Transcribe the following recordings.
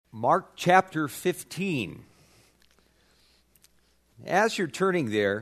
Mark chapter 15. As you're turning there,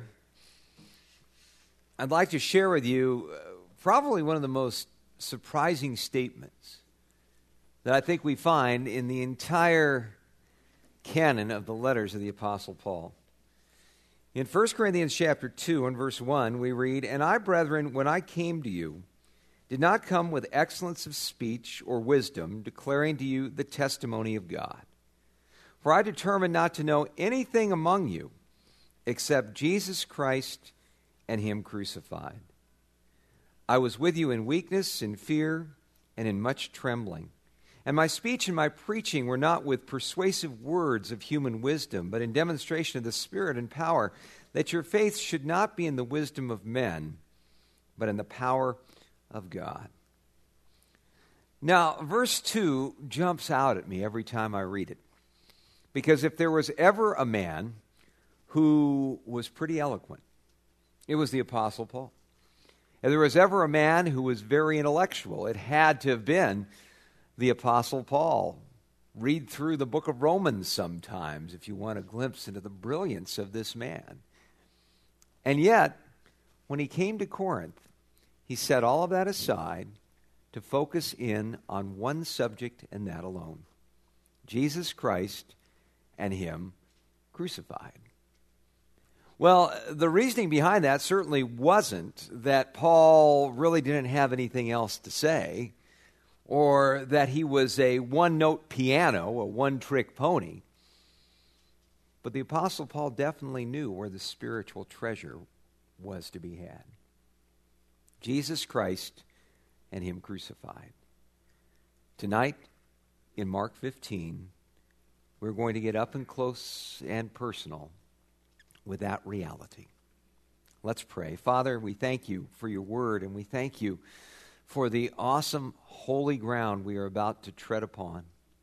I'd like to share with you probably one of the most surprising statements that I think we find in the entire canon of the letters of the Apostle Paul. In 1 Corinthians chapter 2 and verse 1, we read, "And I, brethren, when I came to you, did not come with excellence of speech or wisdom, declaring to you the testimony of God. For I determined not to know anything among you except Jesus Christ and Him crucified. I was with you in weakness, in fear, and in much trembling. And my speech and my preaching were not with persuasive words of human wisdom, but in demonstration of the Spirit and power, that your faith should not be in the wisdom of men, but in the power of God." Now, verse 2 jumps out at me every time I read it. Because if there was ever a man who was pretty eloquent, it was the Apostle Paul. If there was ever a man who was very intellectual, it had to have been the Apostle Paul. Read through the book of Romans sometimes if you want a glimpse into the brilliance of this man. And yet, when he came to Corinth, he set all of that aside to focus in on one subject and that alone: Jesus Christ and Him crucified. Well, the reasoning behind that certainly wasn't that Paul really didn't have anything else to say, or that he was a one-note piano, a one-trick pony. But the Apostle Paul definitely knew where the spiritual treasure was to be had: Jesus Christ and Him crucified. Tonight, in Mark 15, we're going to get up and close and personal with that reality. Let's pray. Father, we thank you for your word, and we thank you for the awesome holy ground we are about to tread upon,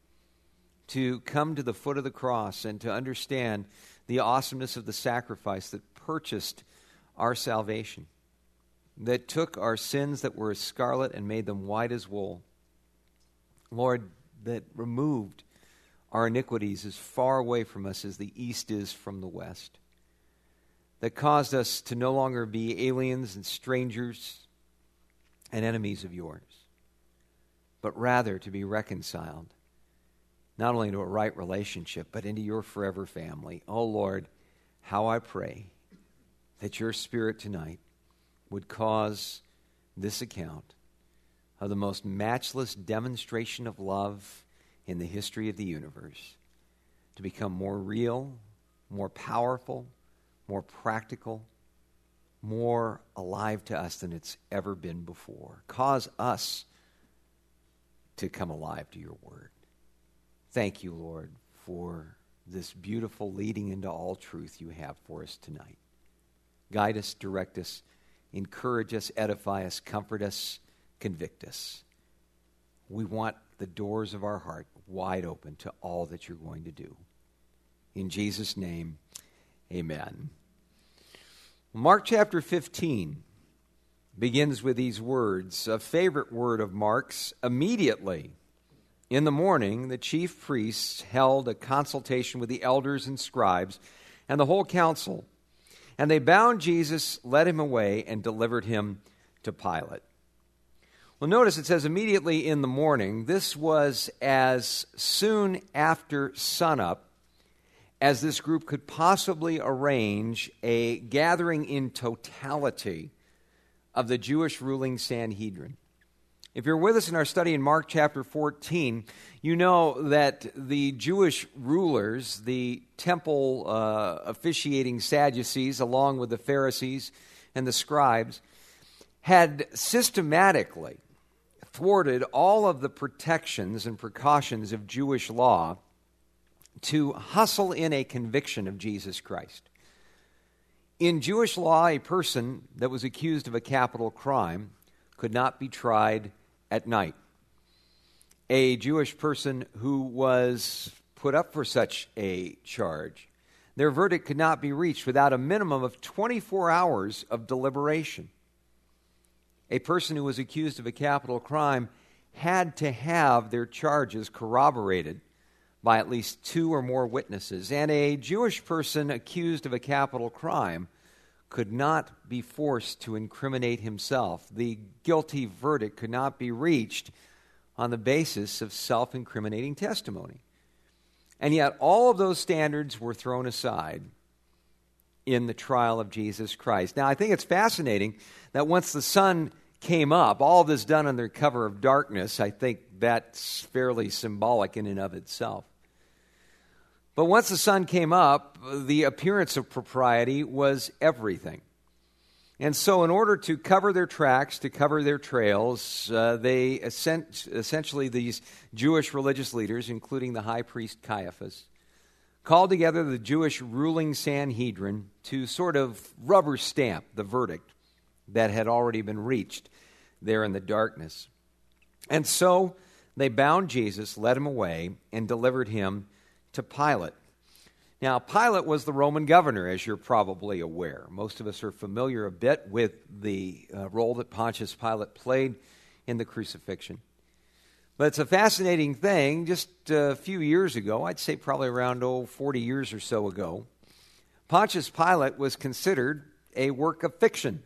to come to the foot of the cross and to understand the awesomeness of the sacrifice that purchased our salvation, that took our sins that were as scarlet and made them white as wool. Lord, that removed our iniquities as far away from us as the east is from the west, that caused us to no longer be aliens and strangers and enemies of yours, but rather to be reconciled, not only into a right relationship, but into your forever family. Oh Lord, how I pray that your Spirit tonight would cause this account of the most matchless demonstration of love in the history of the universe to become more real, more powerful, more practical, more alive to us than it's ever been before. Cause us to come alive to your word. Thank you, Lord, for this beautiful leading into all truth you have for us tonight. Guide us, direct us, encourage us, edify us, comfort us, convict us. We want the doors of our heart wide open to all that you're going to do. In Jesus' name, amen. Mark chapter 15 begins with these words, a favorite word of Mark's: "Immediately in the morning, the chief priests held a consultation with the elders and scribes and the whole council. And they bound Jesus, led him away, and delivered him to Pilate." Well, notice it says immediately in the morning. This was as soon after sunup as this group could possibly arrange a gathering in totality of the Jewish ruling Sanhedrin. If you're with us in our study in Mark chapter 14, you know that the Jewish rulers, the temple officiating Sadducees, along with the Pharisees and the scribes, had systematically thwarted all of the protections and precautions of Jewish law to hustle in a conviction of Jesus Christ. In Jewish law, a person that was accused of a capital crime could not be tried at night. A Jewish person who was put up for such a charge, their verdict could not be reached without a minimum of 24 hours of deliberation. A person who was accused of a capital crime had to have their charges corroborated by at least 2 or more witnesses. And a Jewish person accused of a capital crime could not be forced to incriminate himself. The guilty verdict could not be reached on the basis of self-incriminating testimony. And yet all of those standards were thrown aside in the trial of Jesus Christ. Now, I think it's fascinating that once the sun came up, all of this done under cover of darkness, I think that's fairly symbolic in and of itself. But once the sun came up, the appearance of propriety was everything. And so in order to cover their tracks, to cover their trails, they essentially, these Jewish religious leaders, including the high priest Caiaphas, called together the Jewish ruling Sanhedrin to sort of rubber stamp the verdict that had already been reached there in the darkness. And so they bound Jesus, led him away, and delivered him to Pilate. Now, Pilate was the Roman governor, as you're probably aware. Most of us are familiar a bit with the role that Pontius Pilate played in the crucifixion. But it's a fascinating thing. Just a few years ago, I'd say probably around 40 years or so ago, Pontius Pilate was considered a work of fiction.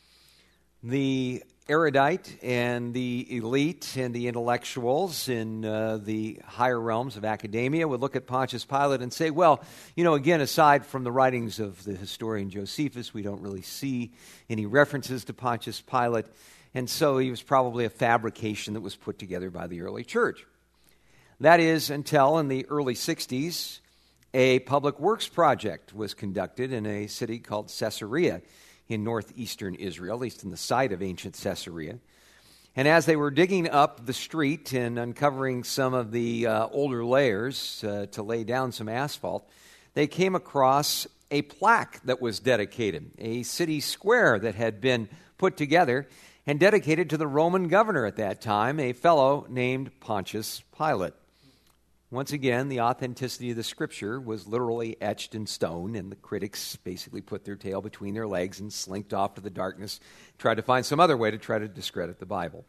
The erudite and the elite and the intellectuals in the higher realms of academia would look at Pontius Pilate and say, well, again, aside from the writings of the historian Josephus, we don't really see any references to Pontius Pilate, and so he was probably a fabrication that was put together by the early church. That is, until in the early 60s, a public works project was conducted in a city called Caesarea in northeastern Israel, at least in the site of ancient Caesarea. And as they were digging up the street and uncovering some of the older layers to lay down some asphalt, they came across a plaque that was dedicated, a city square that had been put together and dedicated to the Roman governor at that time, a fellow named Pontius Pilate. Once again, the authenticity of the Scripture was literally etched in stone, and the critics basically put their tail between their legs and slinked off to the darkness, tried to find some other way to try to discredit the Bible.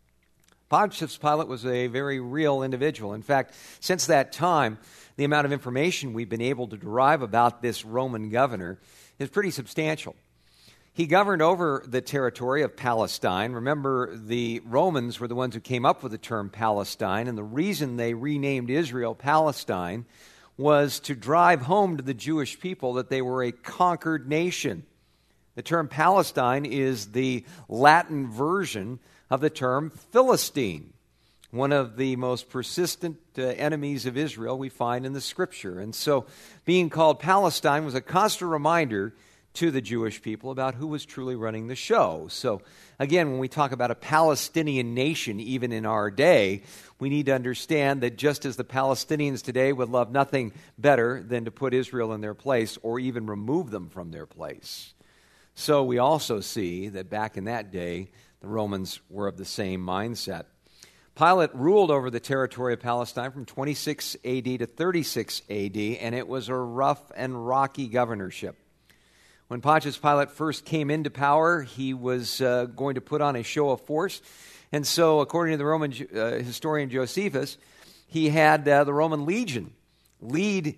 Pontius Pilate was a very real individual. In fact, since that time, the amount of information we've been able to derive about this Roman governor is pretty substantial. He governed over the territory of Palestine. Remember, the Romans were the ones who came up with the term Palestine, and the reason they renamed Israel Palestine was to drive home to the Jewish people that they were a conquered nation. The term Palestine is the Latin version of the term Philistine, one of the most persistent enemies of Israel we find in the Scripture. And so being called Palestine was a constant reminder to the Jewish people about who was truly running the show. So again, when we talk about a Palestinian nation, even in our day, we need to understand that just as the Palestinians today would love nothing better than to put Israel in their place or even remove them from their place, so we also see that back in that day, the Romans were of the same mindset. Pilate ruled over the territory of Palestine from 26 AD to 36 AD, and it was a rough and rocky governorship. When Pontius Pilate first came into power, he was going to put on a show of force. And so, according to the Roman historian Josephus, he had the Roman legion lead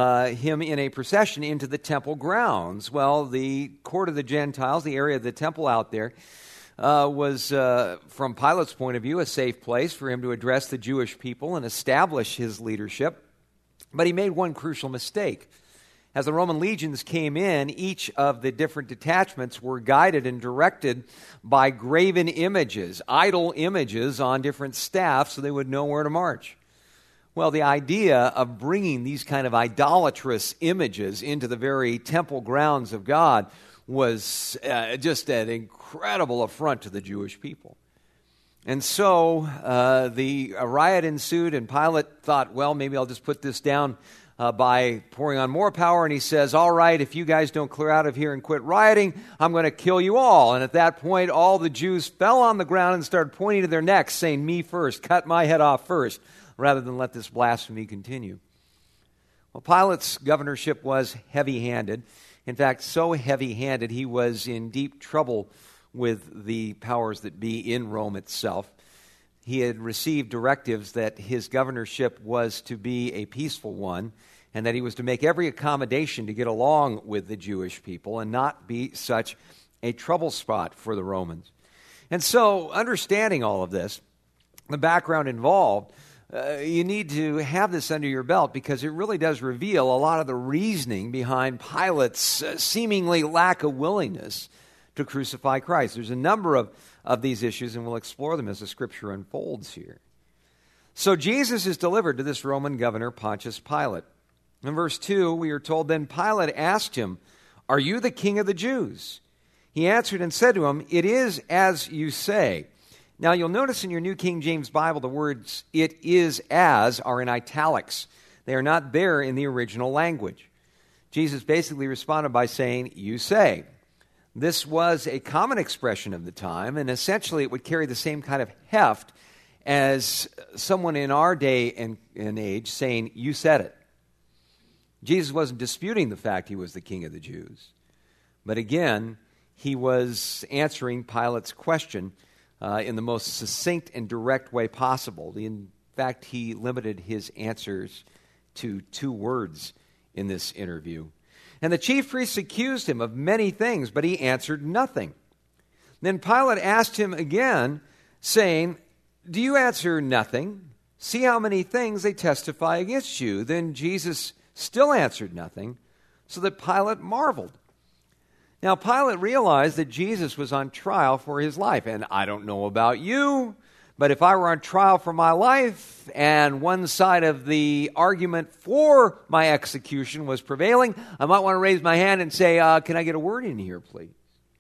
him in a procession into the temple grounds. Well, the court of the Gentiles, the area of the temple out there, was, from Pilate's point of view, a safe place for him to address the Jewish people and establish his leadership. But he made one crucial mistake. As the Roman legions came in, each of the different detachments were guided and directed by graven images, idol images on different staffs so they would know where to march. Well, the idea of bringing these kind of idolatrous images into the very temple grounds of God was just an incredible affront to the Jewish people. And so a riot ensued, and Pilate thought, well, maybe I'll just put this down by pouring on more power, and he says, all right, if you guys don't clear out of here and quit rioting, I'm going to kill you all. And at that point, all the Jews fell on the ground and started pointing to their necks, saying, me first, cut my head off first, rather than let this blasphemy continue. Well, Pilate's governorship was heavy-handed. In fact, so heavy-handed, he was in deep trouble with the powers that be in Rome itself. he had received directives that his governorship was to be a peaceful one and that he was to make every accommodation to get along with the Jewish people and not be such a trouble spot for the Romans. And so, understanding all of this, the background involved, you need to have this under your belt because it really does reveal a lot of the reasoning behind Pilate's seemingly lack of willingness to crucify Christ. There's a number of these issues, and we'll explore them as the Scripture unfolds here. So Jesus is delivered to this Roman governor, Pontius Pilate. In verse 2, we are told, "Then Pilate asked him, 'Are you the king of the Jews?' He answered and said to him, 'It is as you say.'" Now, you'll notice in your New King James Bible the words "it is as" are in italics. They are not there in the original language. Jesus basically responded by saying, "You say." This was a common expression of the time, and essentially it would carry the same kind of heft as someone in our day and age saying, "You said it." Jesus wasn't disputing the fact he was the king of the Jews. But again, he was answering Pilate's question in the most succinct and direct way possible. In fact, he limited his answers to 2 words in this interview. And the chief priests accused him of many things, but he answered nothing. Then Pilate asked him again, saying, "Do you answer nothing? See how many things they testify against you." Then Jesus still answered nothing, so that Pilate marveled. Now, Pilate realized that Jesus was on trial for his life. And I don't know about you, but if I were on trial for my life and one side of the argument for my execution was prevailing, I might want to raise my hand and say, "Can I get a word in here, please?"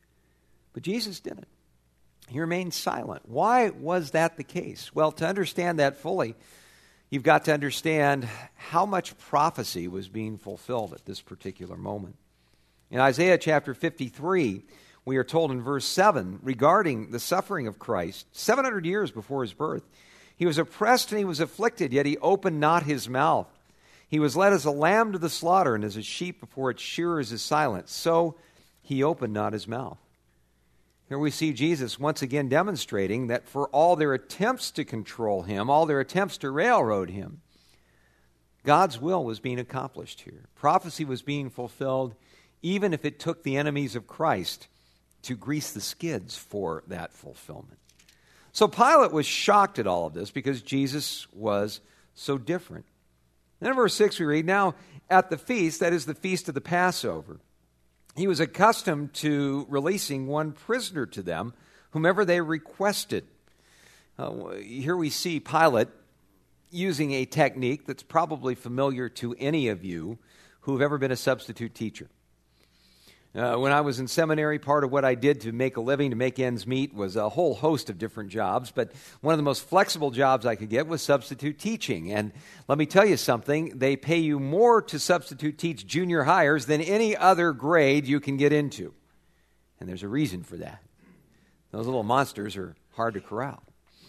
But Jesus didn't. He remained silent. Why was that the case? Well, to understand that fully, you've got to understand how much prophecy was being fulfilled at this particular moment. In Isaiah chapter 53, we are told in verse 7 regarding the suffering of Christ, 700 years before his birth, "He was oppressed and he was afflicted, yet he opened not his mouth. He was led as a lamb to the slaughter, and as a sheep before its shearers is silent, so he opened not his mouth." Here we see Jesus once again demonstrating that for all their attempts to control him, all their attempts to railroad him, God's will was being accomplished here. Prophecy was being fulfilled, even if it took the enemies of Christ to grease the skids for that fulfillment. So Pilate was shocked at all of this because Jesus was so different. Then in verse 6 we read, "Now at the feast," that is the feast of the Passover, "he was accustomed to releasing one prisoner to them, whomever they requested." Here we see Pilate using a technique that's probably familiar to any of you who have ever been a substitute teacher. When I was in seminary, part of what I did to make a living, to make ends meet, was a whole host of different jobs. But one of the most flexible jobs I could get was substitute teaching. And let me tell you something, they pay you more to substitute teach junior hires than any other grade you can get into. And there's a reason for that. Those little monsters are hard to corral.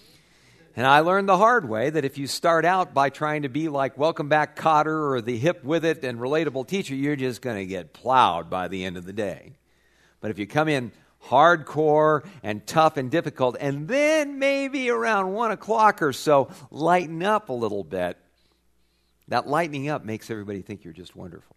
And I learned the hard way that if you start out by trying to be like Welcome Back Kotter or the hip with it and relatable teacher, you're just going to get plowed by the end of the day. But if you come in hardcore and tough and difficult, and then maybe around 1 o'clock or so, lighten up a little bit, that lightening up makes everybody think you're just wonderful.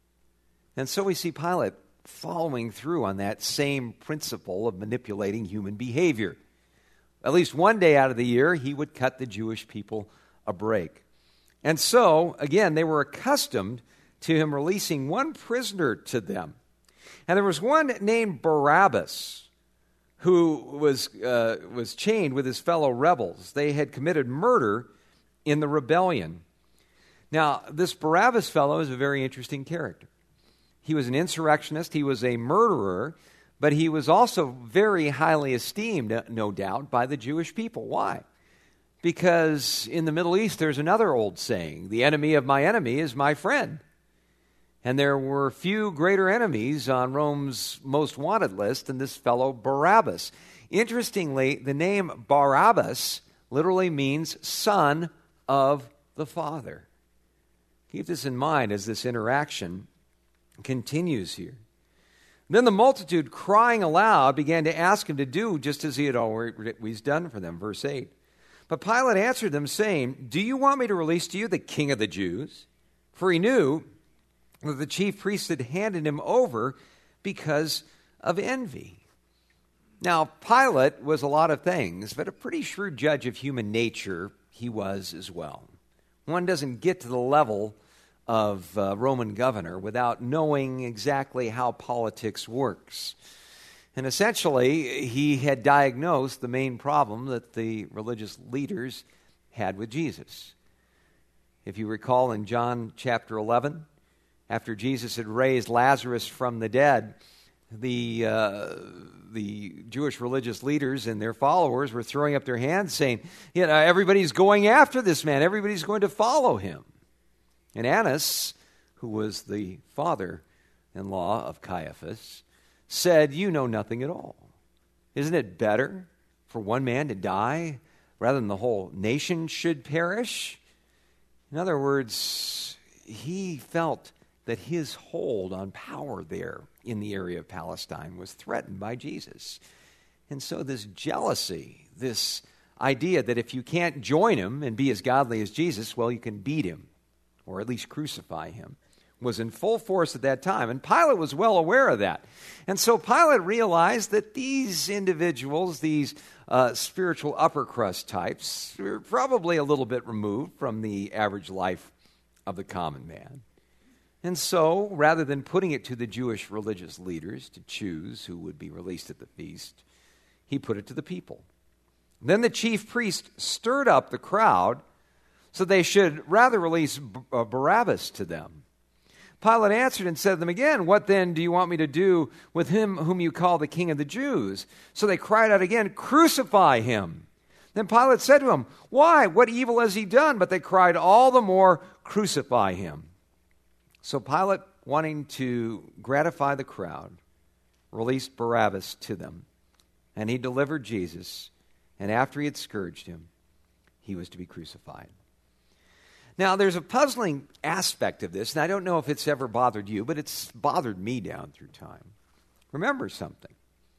And so we see Pilate following through on that same principle of manipulating human behavior. At least one day out of the year, he would cut the Jewish people a break. And so, again, they were accustomed to him releasing one prisoner to them. And there was one named Barabbas who was chained with his fellow rebels. They had committed murder in the rebellion. Now, this Barabbas fellow is a very interesting character. He was an insurrectionist. He was a murderer. But he was also very highly esteemed, no doubt, by the Jewish people. Why? Because in the Middle East, there's another old saying, "The enemy of my enemy is my friend." And there were few greater enemies on Rome's most wanted list than this fellow Barabbas. Interestingly, the name Barabbas literally means son of the Father. Keep this in mind as this interaction continues here. Then the multitude, crying aloud, began to ask him to do just as he had always done for them. Verse 8. But Pilate answered them, saying, "Do you want me to release to you the King of the Jews?" For he knew that the chief priests had handed him over because of envy. Now, Pilate was a lot of things, but a pretty shrewd judge of human nature he was as well. One doesn't get to the level of Roman governor without knowing exactly how politics works. And essentially, he had diagnosed the main problem that the religious leaders had with Jesus. If you recall in John chapter 11, after Jesus had raised Lazarus from the dead, the Jewish religious leaders and their followers were throwing up their hands saying, everybody's going after this man. Everybody's going to follow him. And Annas, who was the father-in-law of Caiaphas, said, "You know nothing at all. Isn't it better for one man to die rather than the whole nation should perish?" In other words, he felt that his hold on power there in the area of Palestine was threatened by Jesus. And so this jealousy, this idea that if you can't join him and be as godly as Jesus, well, you can beat him or at least crucify him, was in full force at that time. And Pilate was well aware of that. And so Pilate realized that these individuals, these spiritual upper crust types, were probably a little bit removed from the average life of the common man. And so, rather than putting it to the Jewish religious leaders to choose who would be released at the feast, he put it to the people. Then the chief priest stirred up the crowd so they should rather release Barabbas to them. Pilate answered and said to them again, "What then do you want me to do with him whom you call the King of the Jews?" So they cried out again, "Crucify him." Then Pilate said to them, "Why? What evil has he done?" But they cried all the more, "Crucify him." So Pilate, wanting to gratify the crowd, released Barabbas to them. And he delivered Jesus, and after he had scourged him, he was to be crucified. Now, there's a puzzling aspect of this, and I don't know if it's ever bothered you, but it's bothered me down through time. Remember something.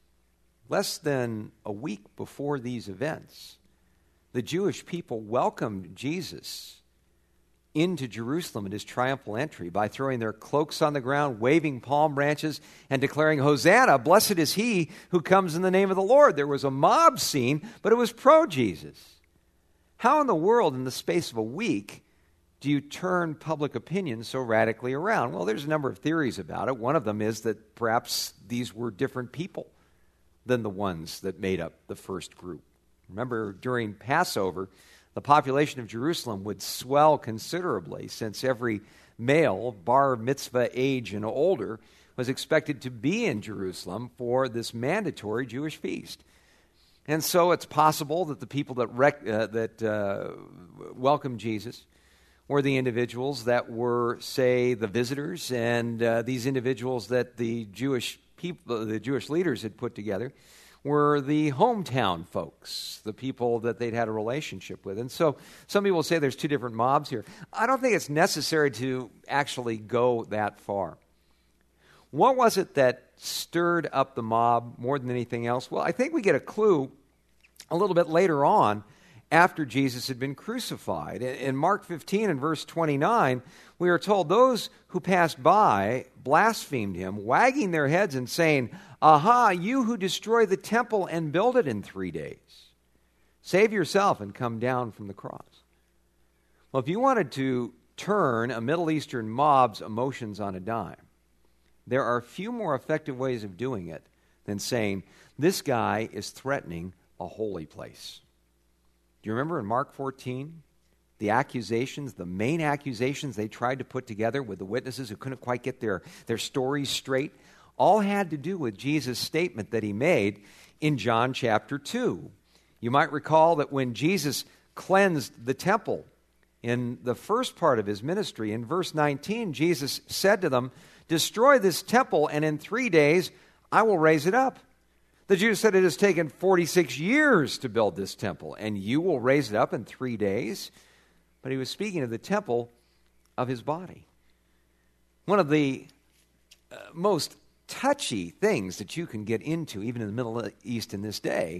Less than a week before these events, the Jewish people welcomed Jesus into Jerusalem at his triumphal entry by throwing their cloaks on the ground, waving palm branches, and declaring, "Hosanna, blessed is he who comes in the name of the Lord." There was a mob scene, but it was pro-Jesus. How in the world, in the space of a week, do you turn public opinion so radically around? Well, there's a number of theories about it. One of them is that perhaps these were different people than the ones that made up the first group. Remember, during Passover, the population of Jerusalem would swell considerably, since every male, bar mitzvah age and older, was expected to be in Jerusalem for this mandatory Jewish feast. And so it's possible that the people that welcomed Jesus were the individuals that were, say, the visitors, and these individuals that the Jewish leaders had put together were the hometown folks, the people that they'd had a relationship with. And so some people say there's two different mobs here. I don't think it's necessary to actually go that far. What was it that stirred up the mob more than anything else? Well, I think we get a clue a little bit later on after Jesus had been crucified. In Mark 15 and verse 29, we are told those who passed by blasphemed him, wagging their heads and saying, "Aha, you who destroy the temple and build it in 3 days. Save yourself and come down from the cross." Well, if you wanted to turn a Middle Eastern mob's emotions on a dime, there are few more effective ways of doing it than saying, "This guy is threatening a holy place." Do you remember in Mark 14, the accusations, the main accusations they tried to put together with the witnesses who couldn't quite get their stories straight, all had to do with Jesus' statement that he made in John chapter 2. You might recall that when Jesus cleansed the temple in the first part of his ministry, in verse 19, Jesus said to them, "Destroy this temple, and in 3 days I will raise it up." The Jews said, "It has taken 46 years to build this temple, and you will raise it up in 3 days?" But he was speaking of the temple of his body. One of the most touchy things that you can get into, even in the Middle East in this day,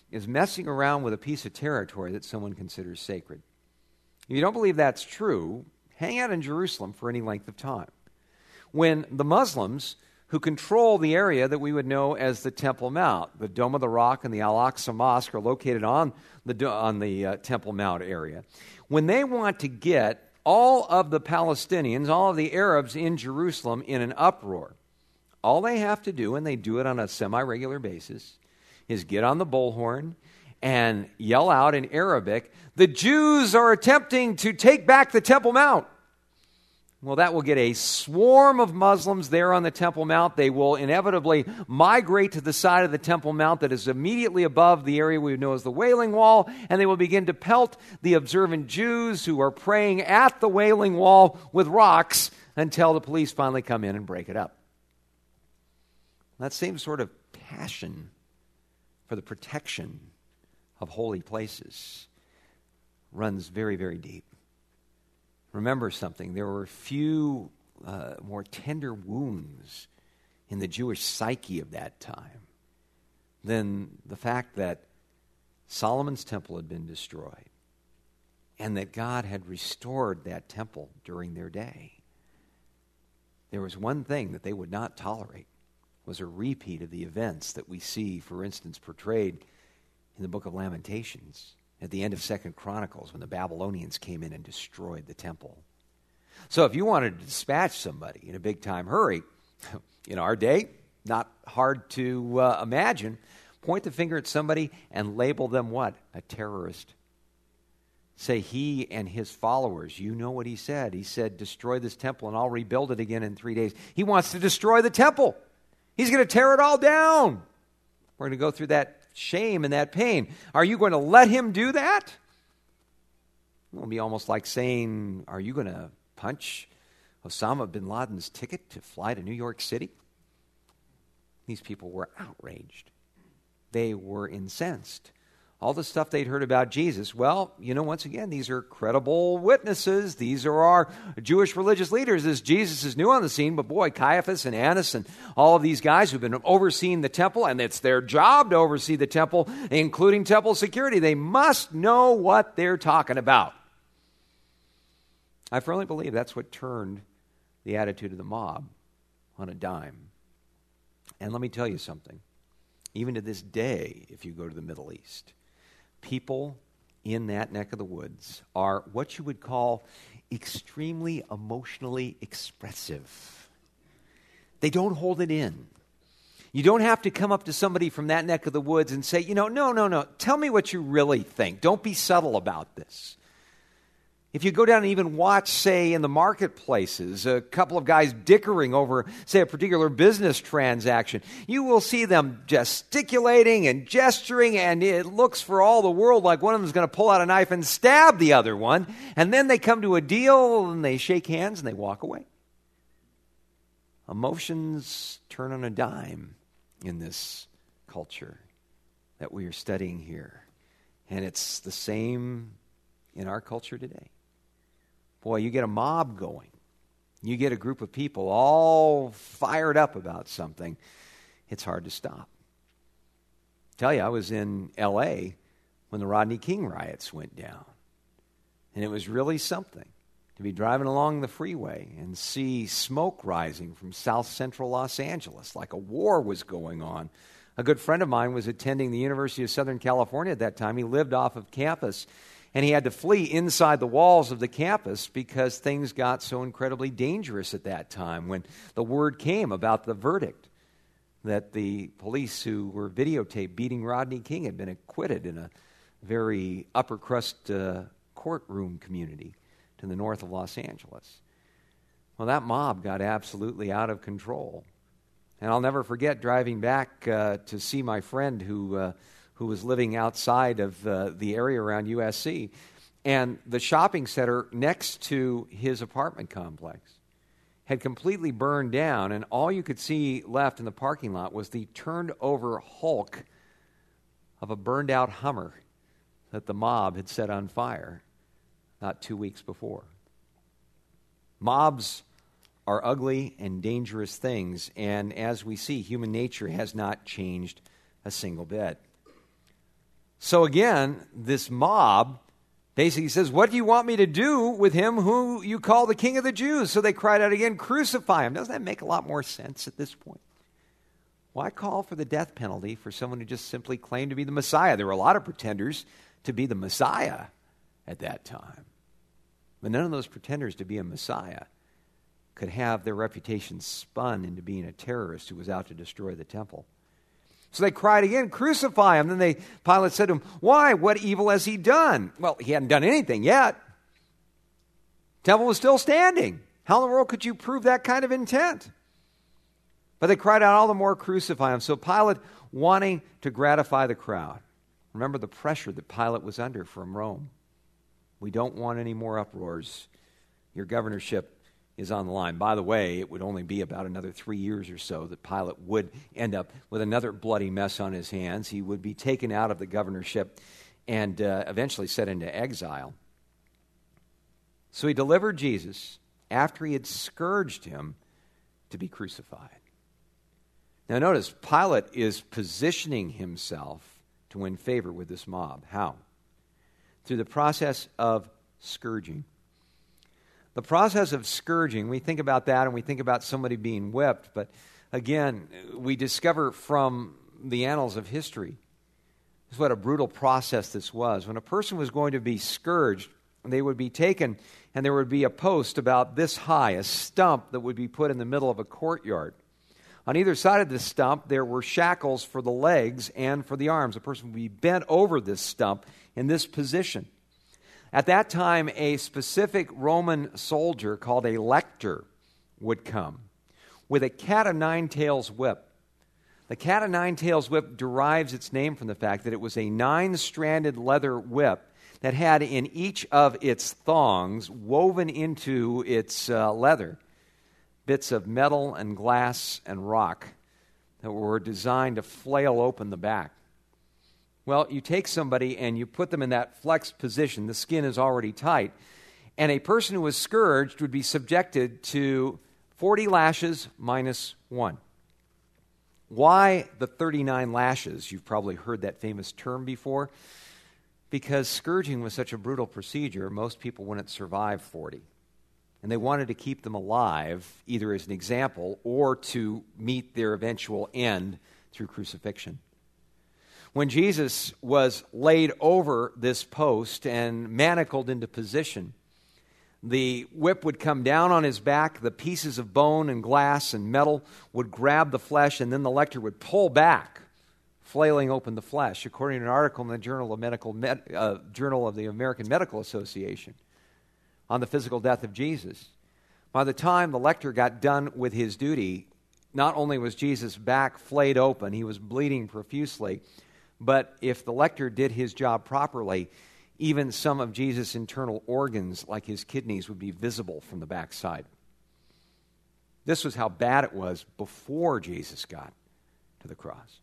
is messing around with a piece of territory that someone considers sacred. If you don't believe that's true, hang out in Jerusalem for any length of time. When the Muslims, who control the area that we would know as the Temple Mount, the Dome of the Rock and the Al-Aqsa Mosque are located on the Temple Mount area. When they want to get all of the Palestinians, all of the Arabs in Jerusalem in an uproar, all they have to do, and they do it on a semi-regular basis, is get on the bullhorn and yell out in Arabic, "The Jews are attempting to take back the Temple Mount." Well, that will get a swarm of Muslims there on the Temple Mount. They will inevitably migrate to the side of the Temple Mount that is immediately above the area we know as the Wailing Wall, and they will begin to pelt the observant Jews who are praying at the Wailing Wall with rocks until the police finally come in and break it up. That same sort of passion for the protection of holy places runs very, very deep. Remember something, there were few more tender wounds in the Jewish psyche of that time than the fact that Solomon's temple had been destroyed and that God had restored that temple during their day. There was one thing that they would not tolerate, was a repeat of the events that we see, for instance, portrayed in the book of Lamentations at the end of 2 Chronicles when the Babylonians came in and destroyed the temple. So if you wanted to dispatch somebody in a big-time hurry, in our day, not hard to imagine, point the finger at somebody and label them what? A terrorist. Say he and his followers, you know what he said. He said, destroy this temple and I'll rebuild it again in 3 days. He wants to destroy the temple. He's going to tear it all down. We're going to go through that shame and that pain. Are you going to let him do that? It will be almost like saying, are you going to punch Osama bin Laden's ticket to fly to New York City? These people were outraged. They were incensed. All the stuff they'd heard about Jesus, well, once again, these are credible witnesses. These are our Jewish religious leaders as Jesus is new on the scene. But boy, Caiaphas and Annas and all of these guys who've been overseeing the temple, and it's their job to oversee the temple, including temple security. They must know what they're talking about. I firmly believe that's what turned the attitude of the mob on a dime. And let me tell you something. Even to this day, if you go to the Middle East, people in that neck of the woods are what you would call extremely emotionally expressive. They don't hold it in. You don't have to come up to somebody from that neck of the woods and say, no, tell me what you really think. Don't be subtle about this. If you go down and even watch, say, in the marketplaces, a couple of guys dickering over, say, a particular business transaction, you will see them gesticulating and gesturing, and it looks for all the world like one of them is going to pull out a knife and stab the other one, and then they come to a deal, and they shake hands, and they walk away. Emotions turn on a dime in this culture that we are studying here, and it's the same in our culture today. Boy, you get a mob going. You get a group of people all fired up about something. It's hard to stop. I tell you, I was in L.A. when the Rodney King riots went down. And it was really something to be driving along the freeway and see smoke rising from south central Los Angeles like a war was going on. A good friend of mine was attending the University of Southern California at that time. He lived off of campus. And he had to flee inside the walls of the campus because things got so incredibly dangerous at that time when the word came about the verdict that the police who were videotaped beating Rodney King had been acquitted in a very upper crust courtroom community to the north of Los Angeles. Well, that mob got absolutely out of control. And I'll never forget driving back to see my friend who was living outside of the area around USC. And the shopping center next to his apartment complex had completely burned down, and all you could see left in the parking lot was the turned-over hulk of a burned-out Hummer that the mob had set on fire not 2 weeks before. Mobs are ugly and dangerous things, and as we see, human nature has not changed a single bit. So again, this mob basically says, what do you want me to do with him who you call the King of the Jews? So they cried out again, crucify him. Doesn't that make a lot more sense at this point? Why call for the death penalty for someone who just simply claimed to be the Messiah? There were a lot of pretenders to be the Messiah at that time. But none of those pretenders to be a Messiah could have their reputation spun into being a terrorist who was out to destroy the temple. So they cried again, crucify him. Then Pilate said to him, why? What evil has he done? Well, he hadn't done anything yet. Temple was still standing. How in the world could you prove that kind of intent? But they cried out all the more, crucify him. So Pilate, wanting to gratify the crowd, remember the pressure that Pilate was under from Rome. We don't want any more uproars. Your governorship is on the line. By the way, it would only be about another 3 years or so that Pilate would end up with another bloody mess on his hands. He would be taken out of the governorship and eventually set into exile. So he delivered Jesus after he had scourged him to be crucified. Now notice, Pilate is positioning himself to win favor with this mob. How? Through the process of scourging. The process of scourging, we think about that and we think about somebody being whipped, but again, we discover from the annals of history what a brutal process this was. When a person was going to be scourged, they would be taken and there would be a post about this high, a stump that would be put in the middle of a courtyard. On either side of this stump, there were shackles for the legs and for the arms. A person would be bent over this stump in this position. At that time, a specific Roman soldier called a lector would come with a cat-o'-nine-tails whip. The cat-o'-nine-tails whip derives its name from the fact that it was a 9-stranded leather whip that had in each of its thongs woven into its leather bits of metal and glass and rock that were designed to flail open the back. Well, you take somebody and you put them in that flexed position. The skin is already tight. And a person who was scourged would be subjected to 40 lashes minus 1. Why the 39 lashes? You've probably heard that famous term before. Because scourging was such a brutal procedure, most people wouldn't survive 40. And they wanted to keep them alive, either as an example or to meet their eventual end through crucifixion. When Jesus was laid over this post and manacled into position, the whip would come down on his back, the pieces of bone and glass and metal would grab the flesh, and then the lector would pull back, flailing open the flesh, according to an article in the Journal of the American Medical Association on the physical death of Jesus. By the time the lector got done with his duty, not only was Jesus' back flayed open, he was bleeding profusely, but if the lector did his job properly, even some of Jesus' internal organs, like his kidneys, would be visible from the backside. This was how bad it was before Jesus got to the cross.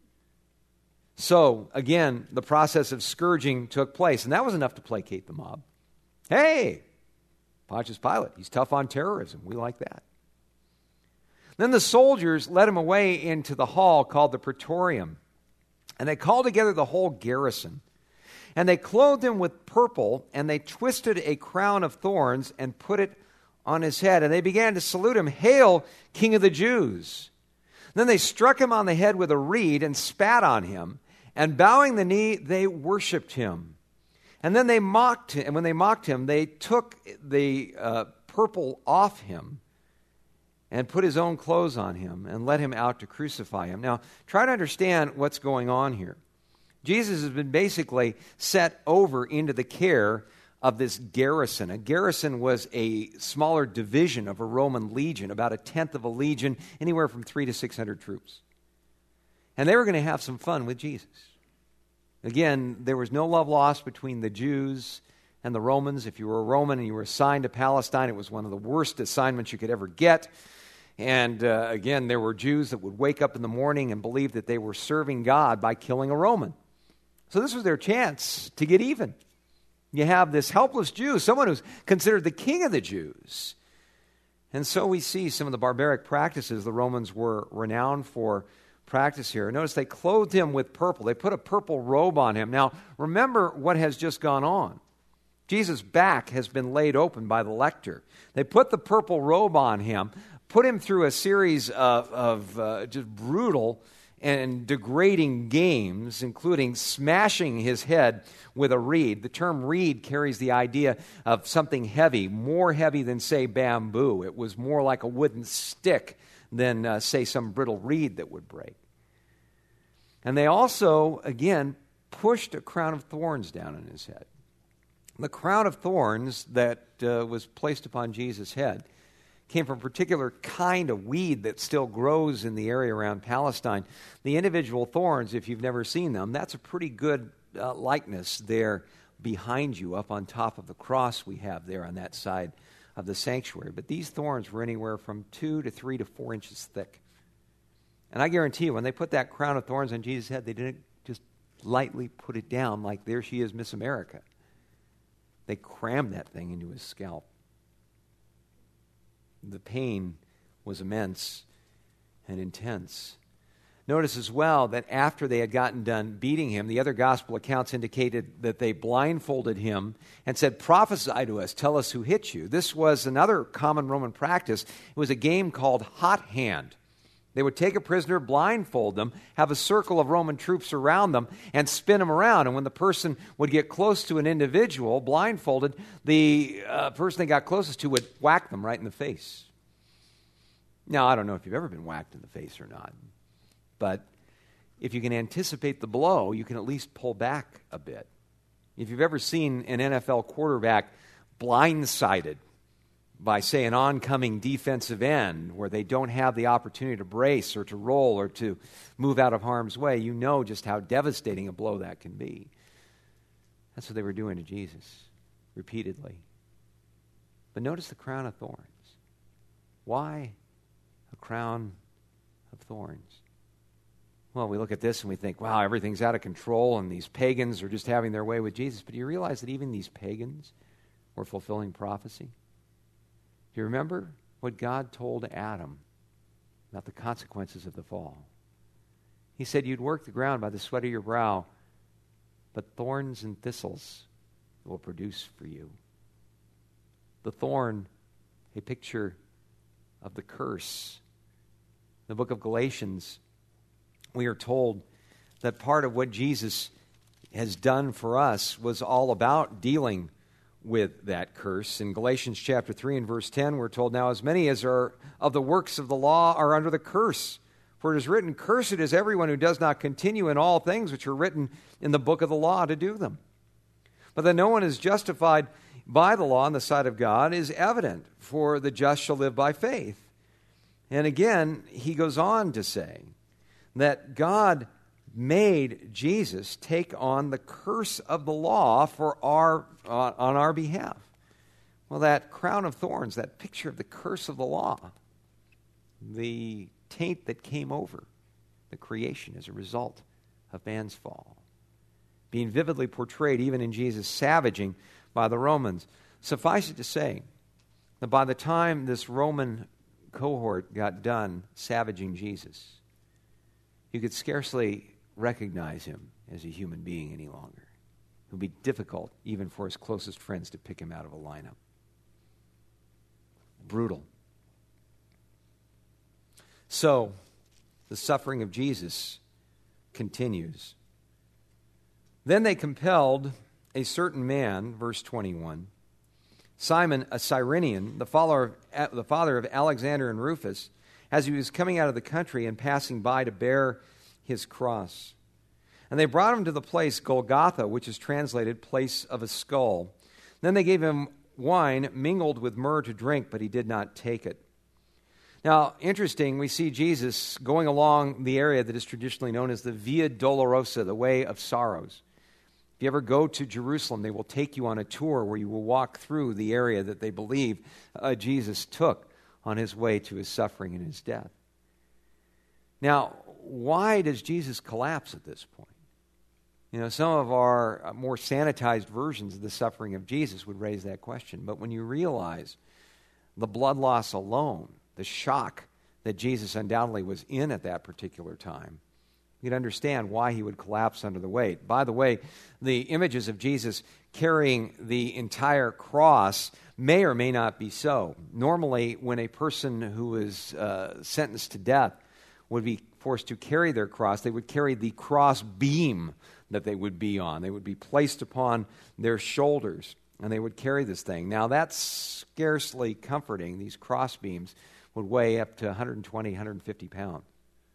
So, again, the process of scourging took place, and that was enough to placate the mob. Hey, Pontius Pilate, he's tough on terrorism. We like that. Then the soldiers led him away into the hall called the Praetorium. And they called together the whole garrison. And they clothed him with purple, and they twisted a crown of thorns and put it on his head. And they began to salute him, "Hail, King of the Jews!" Then they struck him on the head with a reed and spat on him. And bowing the knee, they worshipped him. And then they mocked him. And when they mocked him, they took the purple off him and put his own clothes on him and led him out to crucify him. Now, try to understand what's going on here. Jesus has been basically set over into the care of this garrison. A garrison was a smaller division of a Roman legion, about a tenth of a legion, anywhere from 300 to 600 troops. And they were going to have some fun with Jesus. Again, there was no love lost between the Jews and the Romans. If you were a Roman and you were assigned to Palestine, it was one of the worst assignments you could ever get. And again, there were Jews that would wake up in the morning and believe that they were serving God by killing a Roman. So this was their chance to get even. You have this helpless Jew, someone who's considered the king of the Jews. And so we see some of the barbaric practices the Romans were renowned for practice here. Notice they clothed him with purple. They put a purple robe on him. Now, remember what has just gone on. Jesus' back has been laid open by the lector. They put the purple robe on him, put him through a series of just brutal and degrading games, including smashing his head with a reed. The term reed carries the idea of something heavy, more heavy than, say, bamboo. It was more like a wooden stick than, say, some brittle reed that would break. And they also, again, pushed a crown of thorns down on his head. The crown of thorns that was placed upon Jesus' head came from a particular kind of weed that still grows in the area around Palestine. The individual thorns, if you've never seen them, that's a pretty good likeness there behind you, up on top of the cross we have there on that side of the sanctuary. But these thorns were anywhere from 2 to 3 to 4 inches thick. And I guarantee you, when they put that crown of thorns on Jesus' head, they didn't just lightly put it down like, there she is, Miss America. They crammed that thing into his scalp. The pain was immense and intense. Notice as well that after they had gotten done beating him, the other gospel accounts indicated that they blindfolded him and said, "Prophesy to us, tell us who hit you." This was another common Roman practice. It was a game called hot hand. They would take a prisoner, blindfold them, have a circle of Roman troops around them, and spin them around. And when the person would get close to an individual, blindfolded, the person they got closest to would whack them right in the face. Now, I don't know if you've ever been whacked in the face or not, but if you can anticipate the blow, you can at least pull back a bit. If you've ever seen an NFL quarterback blindsided by, say, an oncoming defensive end where they don't have the opportunity to brace or to roll or to move out of harm's way, you know just how devastating a blow that can be. That's what they were doing to Jesus repeatedly. But notice the crown of thorns. Why a crown of thorns? Well, we look at this and we think, wow, everything's out of control and these pagans are just having their way with Jesus. But do you realize that even these pagans were fulfilling prophecy? Do you remember what God told Adam about the consequences of the fall? He said, "You'd work the ground by the sweat of your brow, but thorns and thistles will produce for you." The thorn, a picture of the curse. In the book of Galatians, we are told that part of what Jesus has done for us was all about dealing with that curse. In Galatians chapter 3 and verse 10, we're told, "Now as many as are of the works of the law are under the curse. For it is written, Cursed is everyone who does not continue in all things which are written in the book of the law to do them. But that no one is justified by the law in the sight of God is evident, for the just shall live by faith." And again, he goes on to say that God made Jesus take on the curse of the law on our behalf. Well, that crown of thorns, that picture of the curse of the law, the taint that came over the creation as a result of man's fall, being vividly portrayed even in Jesus' savaging by the Romans. Suffice it to say that by the time this Roman cohort got done savaging Jesus, you could scarcely recognize him as a human being any longer. It would be difficult even for his closest friends to pick him out of a lineup. Brutal. So, the suffering of Jesus continues. Then they compelled a certain man, verse 21, Simon, a Cyrenian, the father of Alexander and Rufus, as he was coming out of the country and passing by to bear his cross. And they brought him to the place Golgotha, which is translated place of a skull. Then they gave him wine mingled with myrrh to drink, but he did not take it. Now, interesting, we see Jesus going along the area that is traditionally known as the Via Dolorosa, the Way of Sorrows. If you ever go to Jerusalem, they will take you on a tour where you will walk through the area that they believe Jesus took on his way to his suffering and his death. Now, why does Jesus collapse at this point? You know, some of our more sanitized versions of the suffering of Jesus would raise that question. But when you realize the blood loss alone, the shock that Jesus undoubtedly was in at that particular time, you can understand why he would collapse under the weight. By the way, the images of Jesus carrying the entire cross may or may not be so. Normally, when a person who is sentenced to death would be forced to carry their cross, they would carry the cross beam that they would be on. They would be placed upon their shoulders, and they would carry this thing. Now, that's scarcely comforting. These cross beams would weigh up to 120, 150 pounds.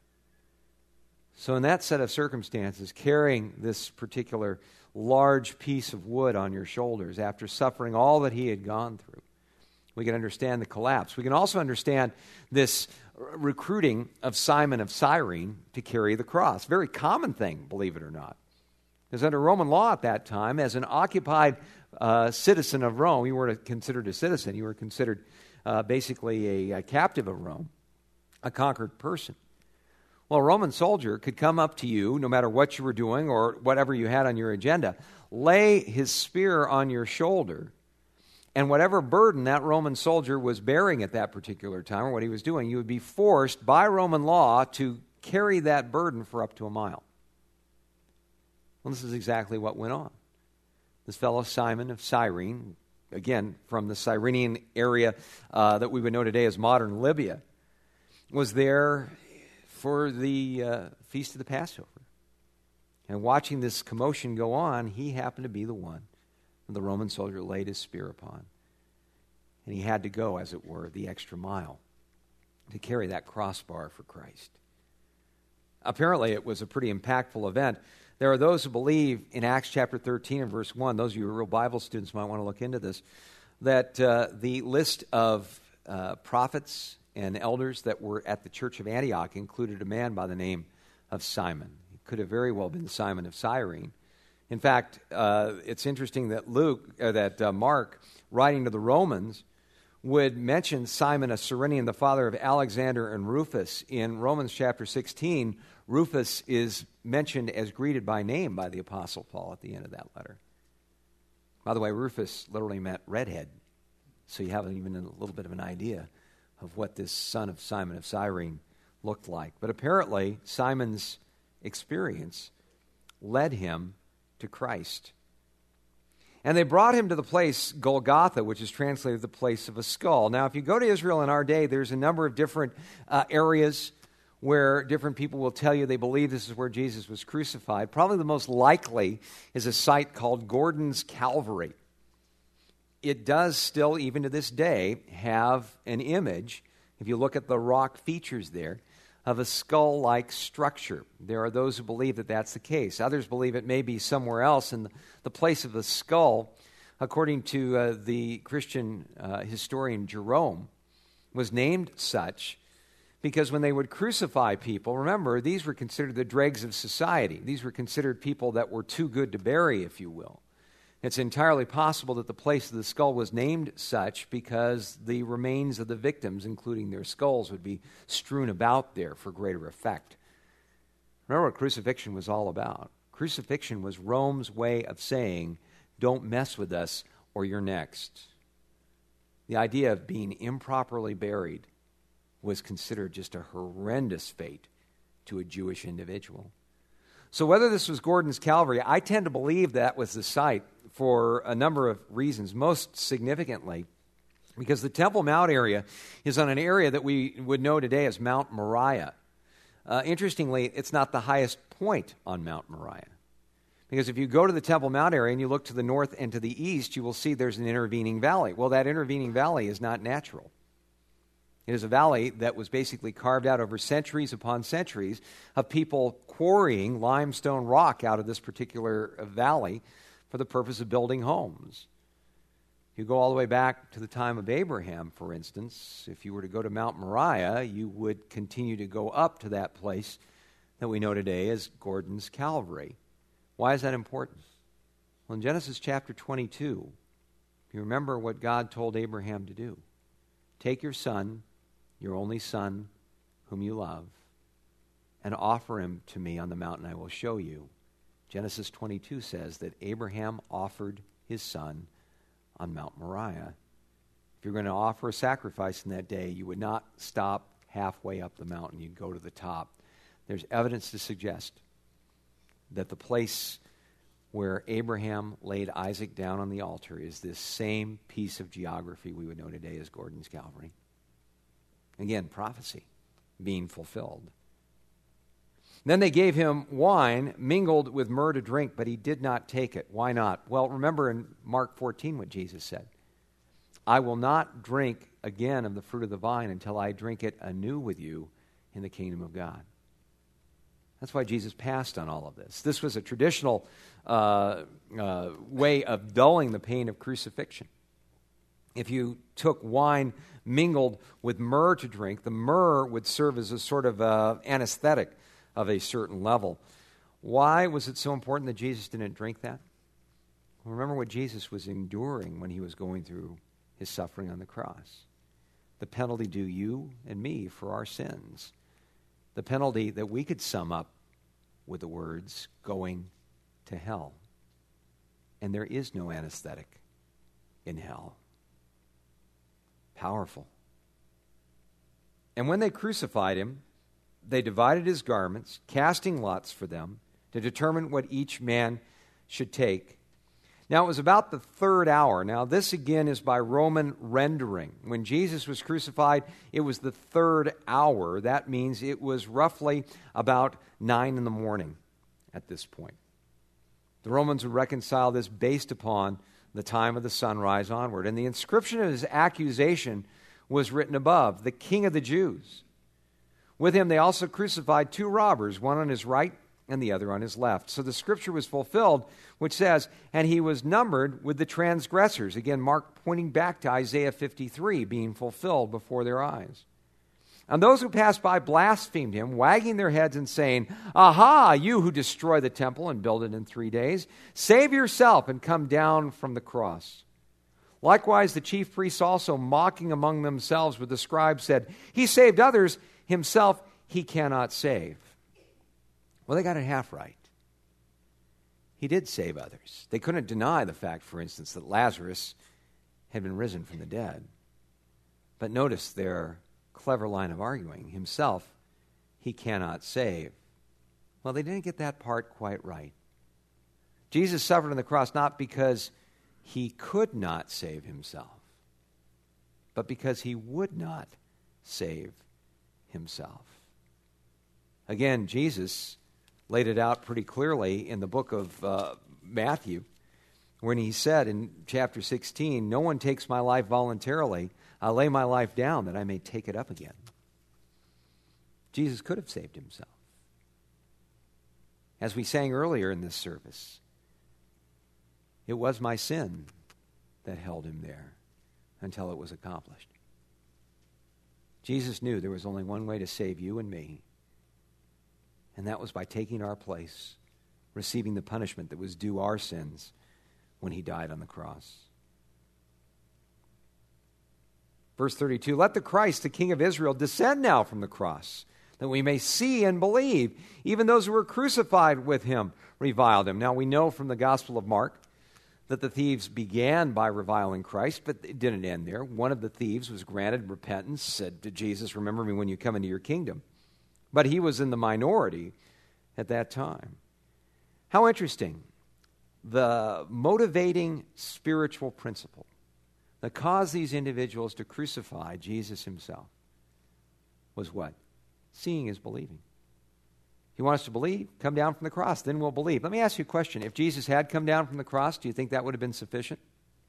So in that set of circumstances, carrying this particular large piece of wood on your shoulders after suffering all that he had gone through, we can understand the collapse. We can also understand this recruiting of Simon of Cyrene to carry the cross. Very common thing, believe it or not. Because under Roman law at that time, as an occupied citizen of Rome, you weren't considered a citizen. You were considered basically a captive of Rome, a conquered person. Well, a Roman soldier could come up to you, no matter what you were doing or whatever you had on your agenda, lay his spear on your shoulder, and whatever burden that Roman soldier was bearing at that particular time or what he was doing, you would be forced by Roman law to carry that burden for up to a mile. Well, this is exactly what went on. This fellow Simon of Cyrene, again, from the Cyrenian area that we would know today as modern Libya, was there for the Feast of the Passover. And watching this commotion go on, he happened to be the one that the Roman soldier laid his spear upon. And he had to go, as it were, the extra mile to carry that crossbar for Christ. Apparently, it was a pretty impactful event. There are those who believe in Acts chapter 13 and verse 1, those of you who are real Bible students might want to look into this, that the list of prophets and elders that were at the church of Antioch included a man by the name of Simon. He could have very well been Simon of Cyrene. In fact, it's interesting that Mark, writing to the Romans, would mention Simon of Cyrene, the father of Alexander and Rufus. In Romans chapter 16, Rufus is mentioned as greeted by name by the Apostle Paul at the end of that letter. By the way, Rufus literally meant redhead, so you have even a little bit of an idea of what this son of Simon of Cyrene looked like. But apparently, Simon's experience led him to Christ. And they brought him to the place Golgotha, which is translated the place of a skull. Now, if you go to Israel in our day, there's a number of different areas where different people will tell you they believe this is where Jesus was crucified. Probably the most likely is a site called Gordon's Calvary. It does still, even to this day, have an image, if you look at the rock features there, of a skull-like structure. There are those who believe that that's the case. Others believe it may be somewhere else, and the place of the skull, according to the Christian historian Jerome, was named such because when they would crucify people, remember, these were considered the dregs of society. These were considered people that were too good to bury, if you will. It's entirely possible that the place of the skull was named such because the remains of the victims, including their skulls, would be strewn about there for greater effect. Remember what crucifixion was all about. Crucifixion was Rome's way of saying, don't mess with us or you're next. The idea of being improperly buried was considered just a horrendous fate to a Jewish individual. So whether this was Gordon's Calvary, I tend to believe that was the site for a number of reasons. Most significantly, because the Temple Mount area is on an area that we would know today as Mount Moriah. Interestingly, it's not the highest point on Mount Moriah. Because if you go to the Temple Mount area and you look to the north and to the east, you will see there's an intervening valley. Well, that intervening valley is not natural. It is a valley that was basically carved out over centuries upon centuries of people quarrying limestone rock out of this particular valley for the purpose of building homes. If you go all the way back to the time of Abraham, for instance, if you were to go to Mount Moriah, you would continue to go up to that place that we know today as Gordon's Calvary. Why is that important? Well, in Genesis chapter 22, you remember what God told Abraham to do. Take your son, your only son, whom you love, and offer him to me on the mountain I will show you. Genesis 22 says that Abraham offered his son on Mount Moriah. If you're going to offer a sacrifice in that day, you would not stop halfway up the mountain, you'd go to the top. There's evidence to suggest that the place where Abraham laid Isaac down on the altar is this same piece of geography we would know today as Gordon's Calvary. Again, prophecy being fulfilled. Then they gave him wine mingled with myrrh to drink, but he did not take it. Why not? Well, remember in Mark 14 what Jesus said. I will not drink again of the fruit of the vine until I drink it anew with you in the kingdom of God. That's why Jesus passed on all of this. This was a traditional way of dulling the pain of crucifixion. If you took wine mingled with myrrh to drink, the myrrh would serve as a sort of anesthetic of a certain level. Why was it so important that Jesus didn't drink that? Well, remember what Jesus was enduring when he was going through his suffering on the cross. The penalty due you and me for our sins. The penalty that we could sum up with the words, going to hell. And there is no anesthetic in hell. Powerful. And when they crucified him, they divided his garments, casting lots for them to determine what each man should take. Now, it was about the third hour. Now, this again is by Roman rendering. When Jesus was crucified, it was the third hour. That means it was roughly about 9 in the morning at this point. The Romans would reconcile this based upon the time of the sunrise onward. And the inscription of his accusation was written above, the King of the Jews. With him they also crucified 2 robbers, one on his right and the other on his left. So the scripture was fulfilled, which says, and he was numbered with the transgressors. Again, Mark pointing back to Isaiah 53 being fulfilled before their eyes. And those who passed by blasphemed him, wagging their heads and saying, Aha, you who destroy the temple and build it in 3 days, save yourself and come down from the cross. Likewise, the chief priests also, mocking among themselves with the scribes, said, He saved others, himself he cannot save. Well, they got it half right. He did save others. They couldn't deny the fact, for instance, that Lazarus had been risen from the dead. But notice their clever line of arguing. Himself he cannot save. Well, they didn't get that part quite right. Jesus suffered on the cross not because he could not save himself, but because he would not save himself. Again, Jesus laid it out pretty clearly in the book of Matthew when he said in chapter 16, no one takes my life voluntarily. I lay my life down that I may take it up again. Jesus could have saved himself. As we sang earlier in this service, it was my sin that held him there until it was accomplished. Jesus knew there was only one way to save you and me, and that was by taking our place, receiving the punishment that was due our sins when he died on the cross. Verse 32, let the Christ, the King of Israel, descend now from the cross, that we may see and believe. Even those who were crucified with him reviled him. Now we know from the Gospel of Mark that the thieves began by reviling Christ, but it didn't end there. One of the thieves was granted repentance, said to Jesus, remember me when you come into your kingdom. But he was in the minority at that time. How interesting. The motivating spiritual principle that caused these individuals to crucify Jesus himself was what? Seeing is believing. He wants us to believe, come down from the cross, then we'll believe. Let me ask you a question. If Jesus had come down from the cross, do you think that would have been sufficient?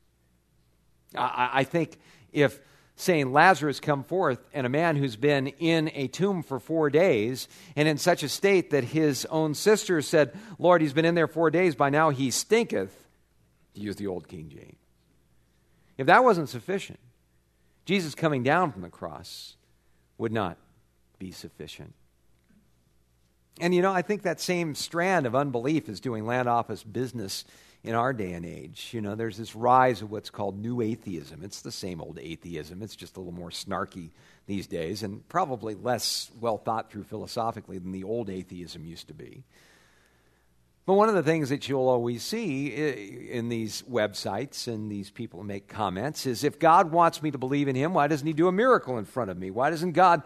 I think if saying Lazarus come forth, and a man who's been in a tomb for 4 days, and in such a state that his own sister said, Lord, he's been in there 4 days, by now he stinketh, to use the old King James. If that wasn't sufficient, Jesus coming down from the cross would not be sufficient. And I think that same strand of unbelief is doing land office business in our day and age. There's this rise of what's called new atheism. It's the same old atheism. It's just a little more snarky these days and probably less well thought through philosophically than the old atheism used to be. But one of the things that you'll always see in these websites and these people who make comments is, if God wants me to believe in him, why doesn't he do a miracle in front of me? Why doesn't God,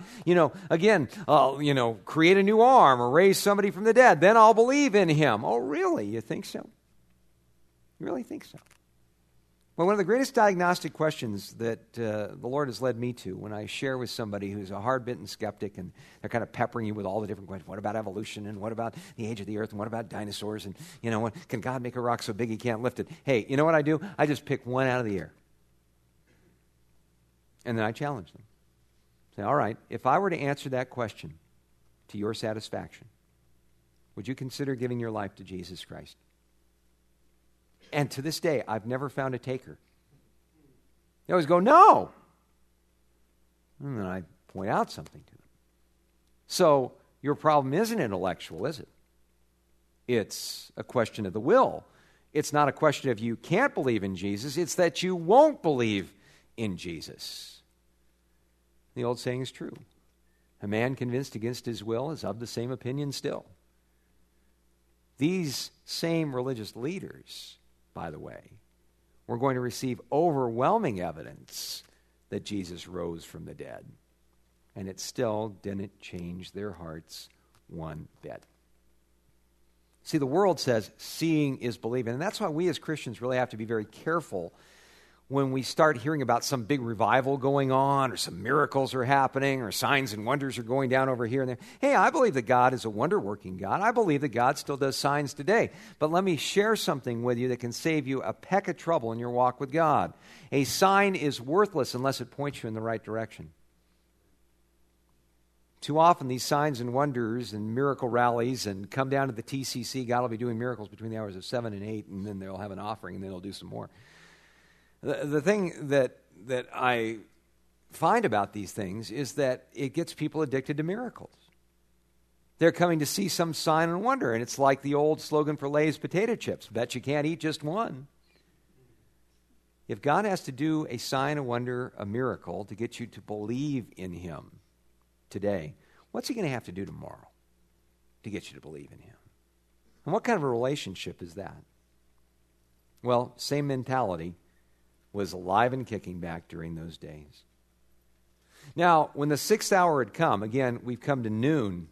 create a new arm or raise somebody from the dead? Then I'll believe in him. Oh, really? You think so? You really think so? Well, one of the greatest diagnostic questions that the Lord has led me to when I share with somebody who's a hard-bitten skeptic and they're kind of peppering you with all the different questions. What about evolution? And what about the age of the earth? And what about dinosaurs? And, can God make a rock so big he can't lift it? Hey, you know what I do? I just pick one out of the air. And then I challenge them. Say, all right, if I were to answer that question to your satisfaction, would you consider giving your life to Jesus Christ? And to this day, I've never found a taker. They always go, no. And then I point out something to them. So your problem isn't intellectual, is it? It's a question of the will. It's not a question of you can't believe in Jesus. It's that you won't believe in Jesus. The old saying is true. A man convinced against his will is of the same opinion still. These same religious leaders, by the way, we're going to receive overwhelming evidence that Jesus rose from the dead. And it still didn't change their hearts one bit. See, the world says seeing is believing. And that's why we as Christians really have to be very careful when we start hearing about some big revival going on, or some miracles are happening, or signs and wonders are going down over here and there. Hey, I believe that God is a wonder-working God. I believe that God still does signs today. But let me share something with you that can save you a peck of trouble in your walk with God. A sign is worthless unless it points you in the right direction. Too often these signs and wonders and miracle rallies and come down to the TCC, God will be doing miracles between the hours of 7 and 8, and then they'll have an offering, and then they'll do some more. The thing that I find about these things is that it gets people addicted to miracles. They're coming to see some sign and wonder, and it's like the old slogan for Lay's potato chips, bet you can't eat just one. If God has to do a sign, a wonder, a miracle to get you to believe in him today, what's he going to have to do tomorrow to get you to believe in him? And what kind of a relationship is that? Well, same mentality was alive and kicking back during those days. Now, when the 6th hour had come, again, we've come to noon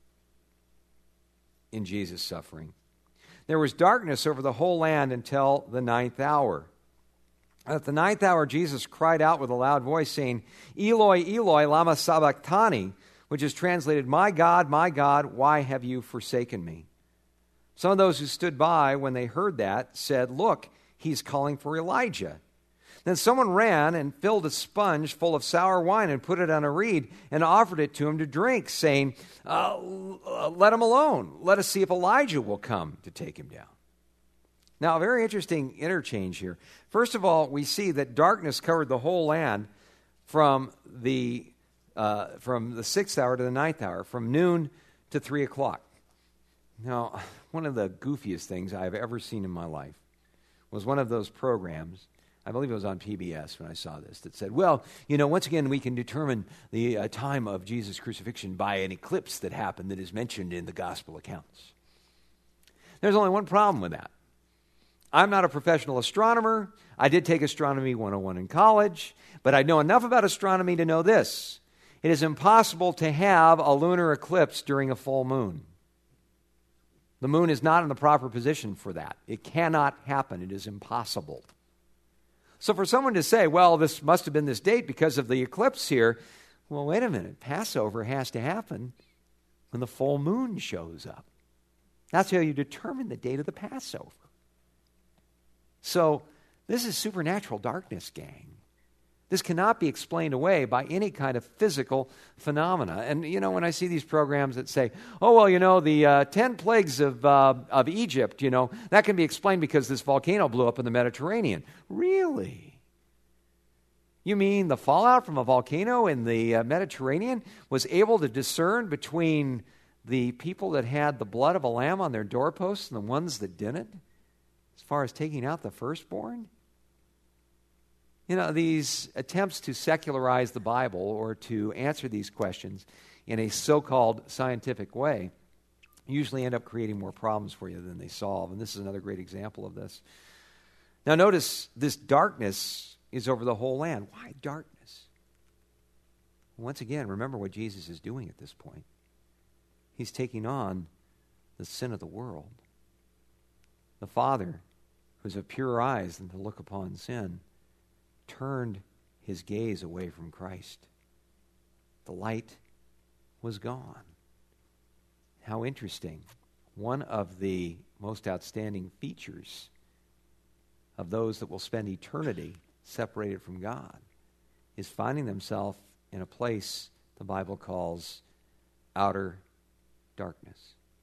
in Jesus' suffering. There was darkness over the whole land until the 9th hour. At the 9th hour, Jesus cried out with a loud voice, saying, Eloi, Eloi, lama sabachthani, which is translated, my God, why have you forsaken me? Some of those who stood by when they heard that said, look, he's calling for Elijah. Then someone ran and filled a sponge full of sour wine and put it on a reed and offered it to him to drink, saying, let him alone. Let us see if Elijah will come to take him down. Now, a very interesting interchange here. First of all, we see that darkness covered the whole land from the 6th hour to the 9th hour, from noon to 3 o'clock. Now, one of the goofiest things I've ever seen in my life was one of those programs, I believe it was on PBS when I saw this, that said, well, once again, we can determine the time of Jesus' crucifixion by an eclipse that happened that is mentioned in the gospel accounts. There's only one problem with that. I'm not a professional astronomer. I did take Astronomy 101 in college, but I know enough about astronomy to know this. It is impossible to have a lunar eclipse during a full moon. The moon is not in the proper position for that. It cannot happen. It is impossible. So for someone to say, well, this must have been this date because of the eclipse here, well, wait a minute. Passover has to happen when the full moon shows up. That's how you determine the date of the Passover. So this is supernatural darkness, gang. This cannot be explained away by any kind of physical phenomena. And, when I see these programs that say, oh, well, the 10 plagues of Egypt, that can be explained because this volcano blew up in the Mediterranean. Really? You mean the fallout from a volcano in the Mediterranean was able to discern between the people that had the blood of a lamb on their doorposts and the ones that didn't? As far as taking out the firstborn? These attempts to secularize the Bible or to answer these questions in a so-called scientific way, usually end up creating more problems for you than they solve. And this is another great example of this. Now notice this darkness is over the whole land. Why darkness? Once again, remember what Jesus is doing at this point. He's taking on the sin of the world. The Father, who's of purer eyes than to look upon sin, turned his gaze away from Christ. The light was gone. How interesting. One of the most outstanding features of those that will spend eternity separated from God is finding themselves in a place the Bible calls outer darkness.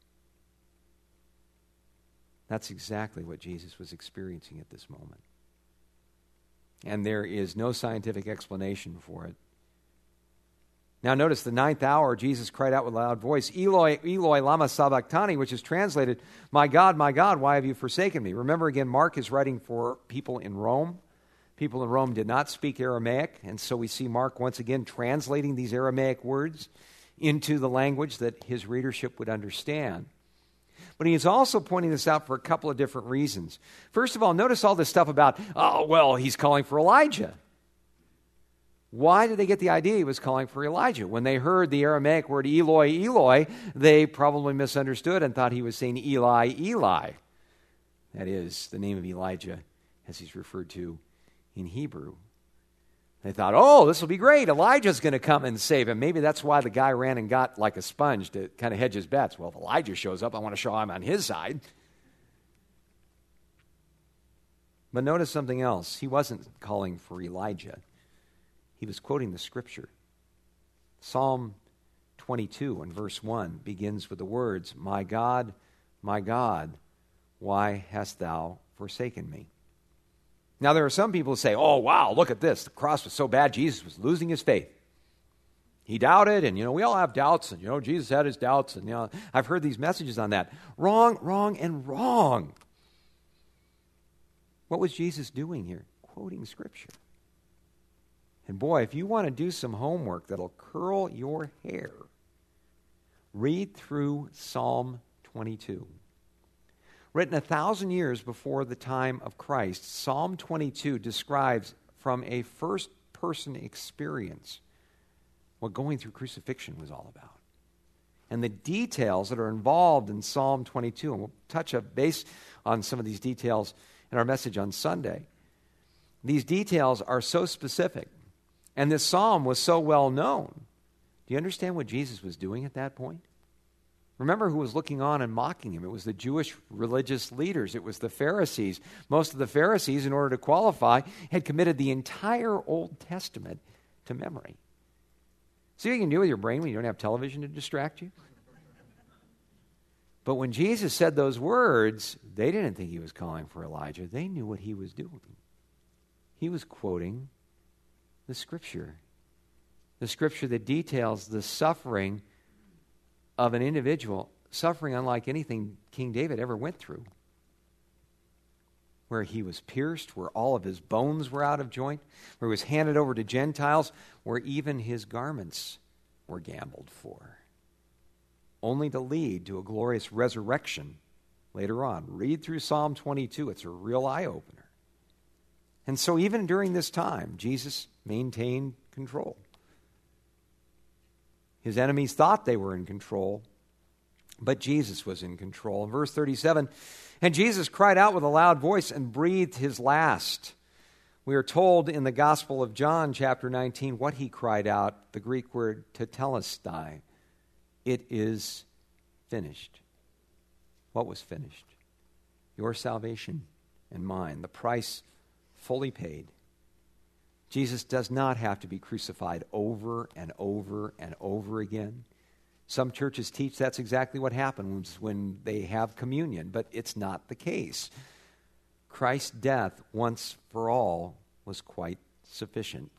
That's exactly what Jesus was experiencing at this moment. And there is no scientific explanation for it. Now notice the 9th hour, Jesus cried out with a loud voice, Eloi, Eloi, lama sabachthani, which is translated, my God, why have you forsaken me? Remember again, Mark is writing for people in Rome. People in Rome did not speak Aramaic, and so we see Mark once again translating these Aramaic words into the language that his readership would understand. But he is also pointing this out for a couple of different reasons. First of all, notice all this stuff about, he's calling for Elijah. Why did they get the idea he was calling for Elijah? When they heard the Aramaic word Eloi, Eloi, they probably misunderstood and thought he was saying Eli, Eli. That is the name of Elijah as he's referred to in Hebrew. They thought, this will be great. Elijah's going to come and save him. Maybe that's why the guy ran and got like a sponge to kind of hedge his bets. Well, if Elijah shows up, I want to show I'm on his side. But notice something else. He wasn't calling for Elijah. He was quoting the Scripture. Psalm 22 and verse 1 begins with the words, my God, why hast thou forsaken me? Now, there are some people who say, wow, look at this. The cross was so bad, Jesus was losing his faith. He doubted, and, we all have doubts, and, Jesus had his doubts, and, I've heard these messages on that. Wrong, and wrong. What was Jesus doing here? Quoting Scripture. And boy, if you want to do some homework that'll curl your hair, read through Psalm 22. Written 1,000 years before the time of Christ, Psalm 22 describes from a first-person experience what going through crucifixion was all about. And the details that are involved in Psalm 22, and we'll touch base on some of these details in our message on Sunday. These details are so specific, and this psalm was so well known. Do you understand what Jesus was doing at that point? Remember who was looking on and mocking him. It was the Jewish religious leaders. It was the Pharisees. Most of the Pharisees, in order to qualify, had committed the entire Old Testament to memory. See what you can do with your brain when you don't have television to distract you? But when Jesus said those words, they didn't think he was calling for Elijah. They knew what he was doing. He was quoting the Scripture that details the suffering of an individual, suffering unlike anything King David ever went through, where he was pierced, where all of his bones were out of joint, where he was handed over to Gentiles, where even his garments were gambled for, only to lead to a glorious resurrection later on. Read through Psalm 22. It's a real eye-opener. And so even during this time, Jesus maintained control. His enemies thought they were in control, but Jesus was in control. In verse 37, and Jesus cried out with a loud voice and breathed his last. We are told in the Gospel of John, chapter 19, what he cried out, the Greek word tetelestai. It is finished. What was finished? Your salvation and mine, the price fully paid. Jesus does not have to be crucified over and over and over again. Some churches teach that's exactly what happens when they have communion, but it's not the case. Christ's death once for all was quite sufficient.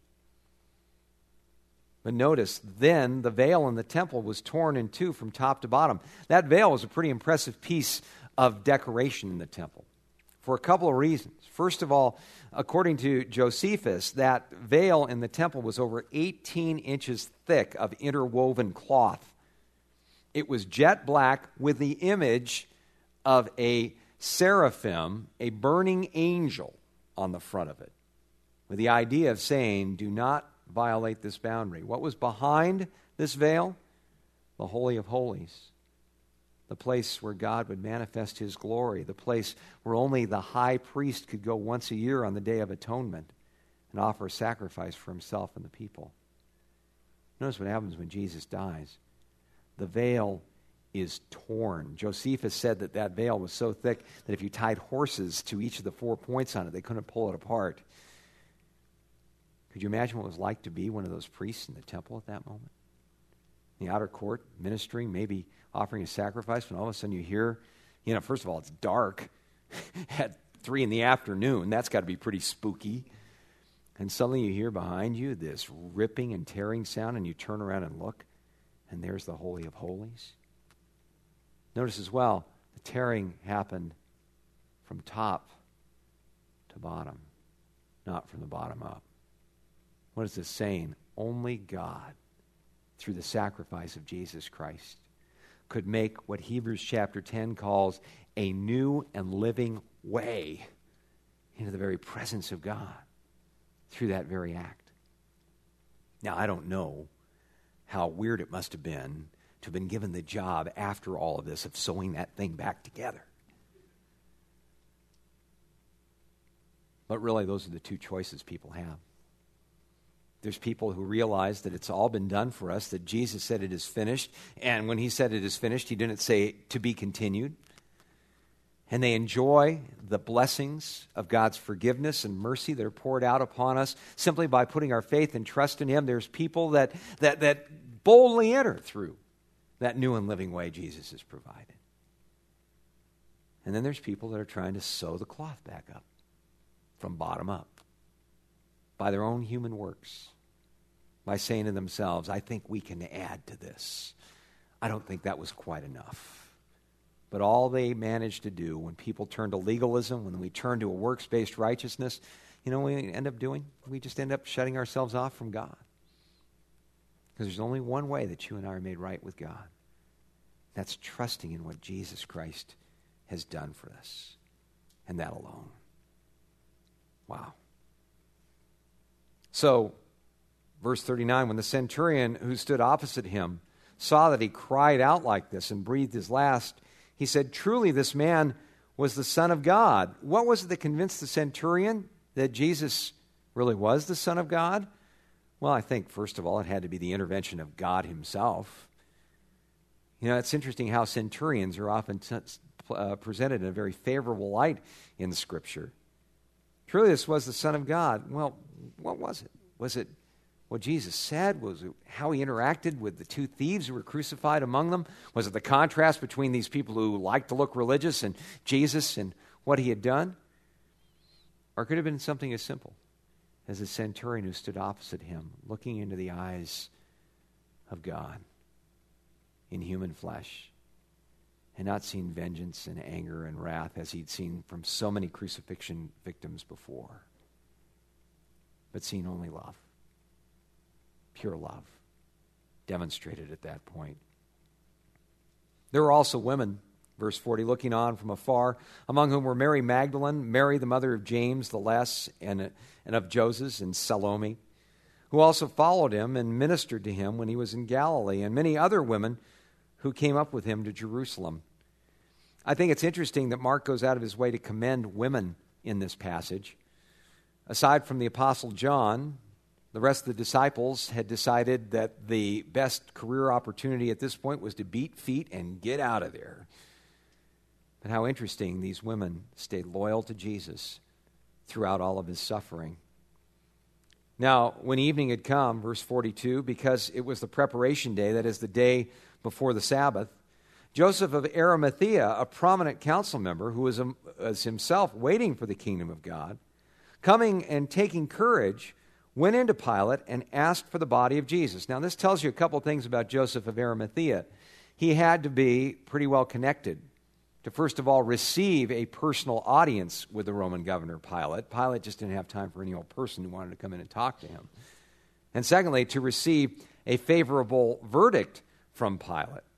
But notice, then the veil in the temple was torn in two from top to bottom. That veil was a pretty impressive piece of decoration in the temple for a couple of reasons. First of all, according to Josephus, that veil in the temple was over 18 inches thick of interwoven cloth. It was jet black with the image of a seraphim, a burning angel, on the front of it, with the idea of saying, do not violate this boundary. What was behind this veil? The Holy of Holies, the place where God would manifest his glory, the place where only the high priest could go once a year on the Day of Atonement and offer a sacrifice for himself and the people. Notice what happens when Jesus dies. The veil is torn. Josephus said that that veil was so thick that if you tied horses to each of the 4 points on it, they couldn't pull it apart. Could you imagine what it was like to be one of those priests in the temple at that moment? In the outer court, ministering, maybe offering a sacrifice, when all of a sudden you hear, first of all, it's dark at 3 p.m. That's got to be pretty spooky. And suddenly you hear behind you this ripping and tearing sound, and you turn around and look, and there's the Holy of Holies. Notice as well, the tearing happened from top to bottom, not from the bottom up. What is this saying? Only God, through the sacrifice of Jesus Christ, could make what Hebrews chapter 10 calls a new and living way into the very presence of God through that very act. Now, I don't know how weird it must have been to have been given the job after all of this of sewing that thing back together. But really, those are the two choices people have. There's people who realize that it's all been done for us, that Jesus said it is finished, and when he said it is finished, he didn't say to be continued. And they enjoy the blessings of God's forgiveness and mercy that are poured out upon us simply by putting our faith and trust in him. There's people that boldly enter through that new and living way Jesus has provided. And then there's people that are trying to sew the cloth back up from bottom up by their own human works, by saying to themselves, I think we can add to this. I don't think that was quite enough. But all they manage to do when people turn to legalism, when we turn to a works-based righteousness, we end up doing? We just end up shutting ourselves off from God. Because there's only one way that you and I are made right with God. That's trusting in what Jesus Christ has done for us. And that alone. Wow. So, verse 39, when the centurion who stood opposite him saw that he cried out like this and breathed his last, he said, truly this man was the Son of God. What was it that convinced the centurion that Jesus really was the Son of God? Well, I think, first of all, it had to be the intervention of God himself. It's interesting how centurions are often presented in a very favorable light in Scripture. Truly this was the Son of God. Well, what was it? Was it what Jesus said? Was it how he interacted with the two thieves who were crucified among them? Was it the contrast between these people who liked to look religious and Jesus and what he had done? Or could it have been something as simple as a centurion who stood opposite him, looking into the eyes of God in human flesh, and not seen vengeance and anger and wrath as he'd seen from so many crucifixion victims before, but seen only love. Pure love, demonstrated at that point. There were also women, verse 40, looking on from afar, among whom were Mary Magdalene, Mary the mother of James the Less, and of Joses, and Salome, who also followed him and ministered to him when he was in Galilee, and many other women who came up with him to Jerusalem. I think it's interesting that Mark goes out of his way to commend women in this passage. Aside from the Apostle John, the rest of the disciples had decided that the best career opportunity at this point was to beat feet and get out of there. But how interesting, these women stayed loyal to Jesus throughout all of his suffering. Now, when evening had come, verse 42, because it was the preparation day, that is the day before the Sabbath, Joseph of Arimathea, a prominent council member who was himself waiting for the kingdom of God, coming and taking courage, went into Pilate and asked for the body of Jesus. Now, this tells you a couple things about Joseph of Arimathea. He had to be pretty well connected to, first of all, receive a personal audience with the Roman governor Pilate. Pilate just didn't have time for any old person who wanted to come in and talk to him. And secondly, to receive a favorable verdict from Pilate.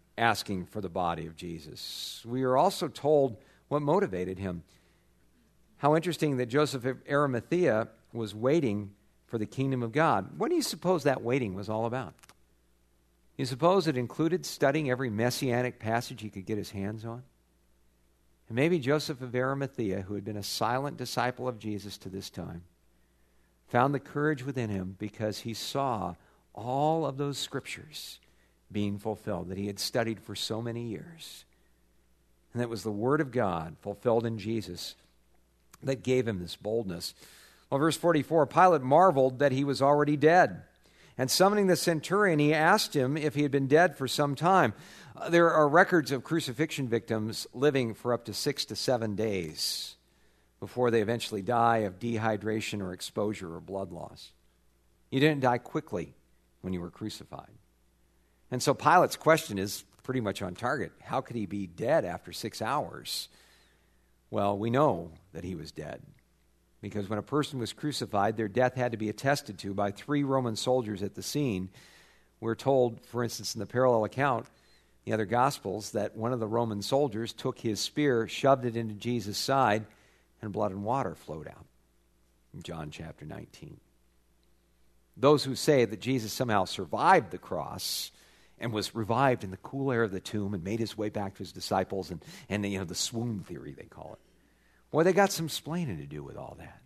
asking for the body of Jesus. We are also told what motivated him. How interesting that Joseph of Arimathea was waiting for the kingdom of God. What do you suppose that waiting was all about? You suppose it included studying every messianic passage he could get his hands on? And maybe Joseph of Arimathea, who had been a silent disciple of Jesus to this time, found the courage within him because he saw all of those scriptures being fulfilled that he had studied for so many years. And that was the Word of God fulfilled in Jesus that gave him this boldness. Well, verse 44, Pilate marveled that he was already dead. And summoning the centurion, he asked him if he had been dead for some time. There are records of crucifixion victims living for up to 6 to 7 days before they eventually die of dehydration or exposure or blood loss. You didn't die quickly when you were crucified. And so Pilate's question is pretty much on target. How could he be dead after 6 hours? Well, we know that he was dead, because when a person was crucified, their death had to be attested to by 3 Roman soldiers at the scene. We're told, for instance, in the parallel account, the other Gospels, that one of the Roman soldiers took his spear, shoved it into Jesus' side, and blood and water flowed out. In John chapter 19. Those who say that Jesus somehow survived the cross and was revived in the cool air of the tomb and made his way back to his disciples, and the swoon theory, they call it. Well, they got some splaining to do with all that.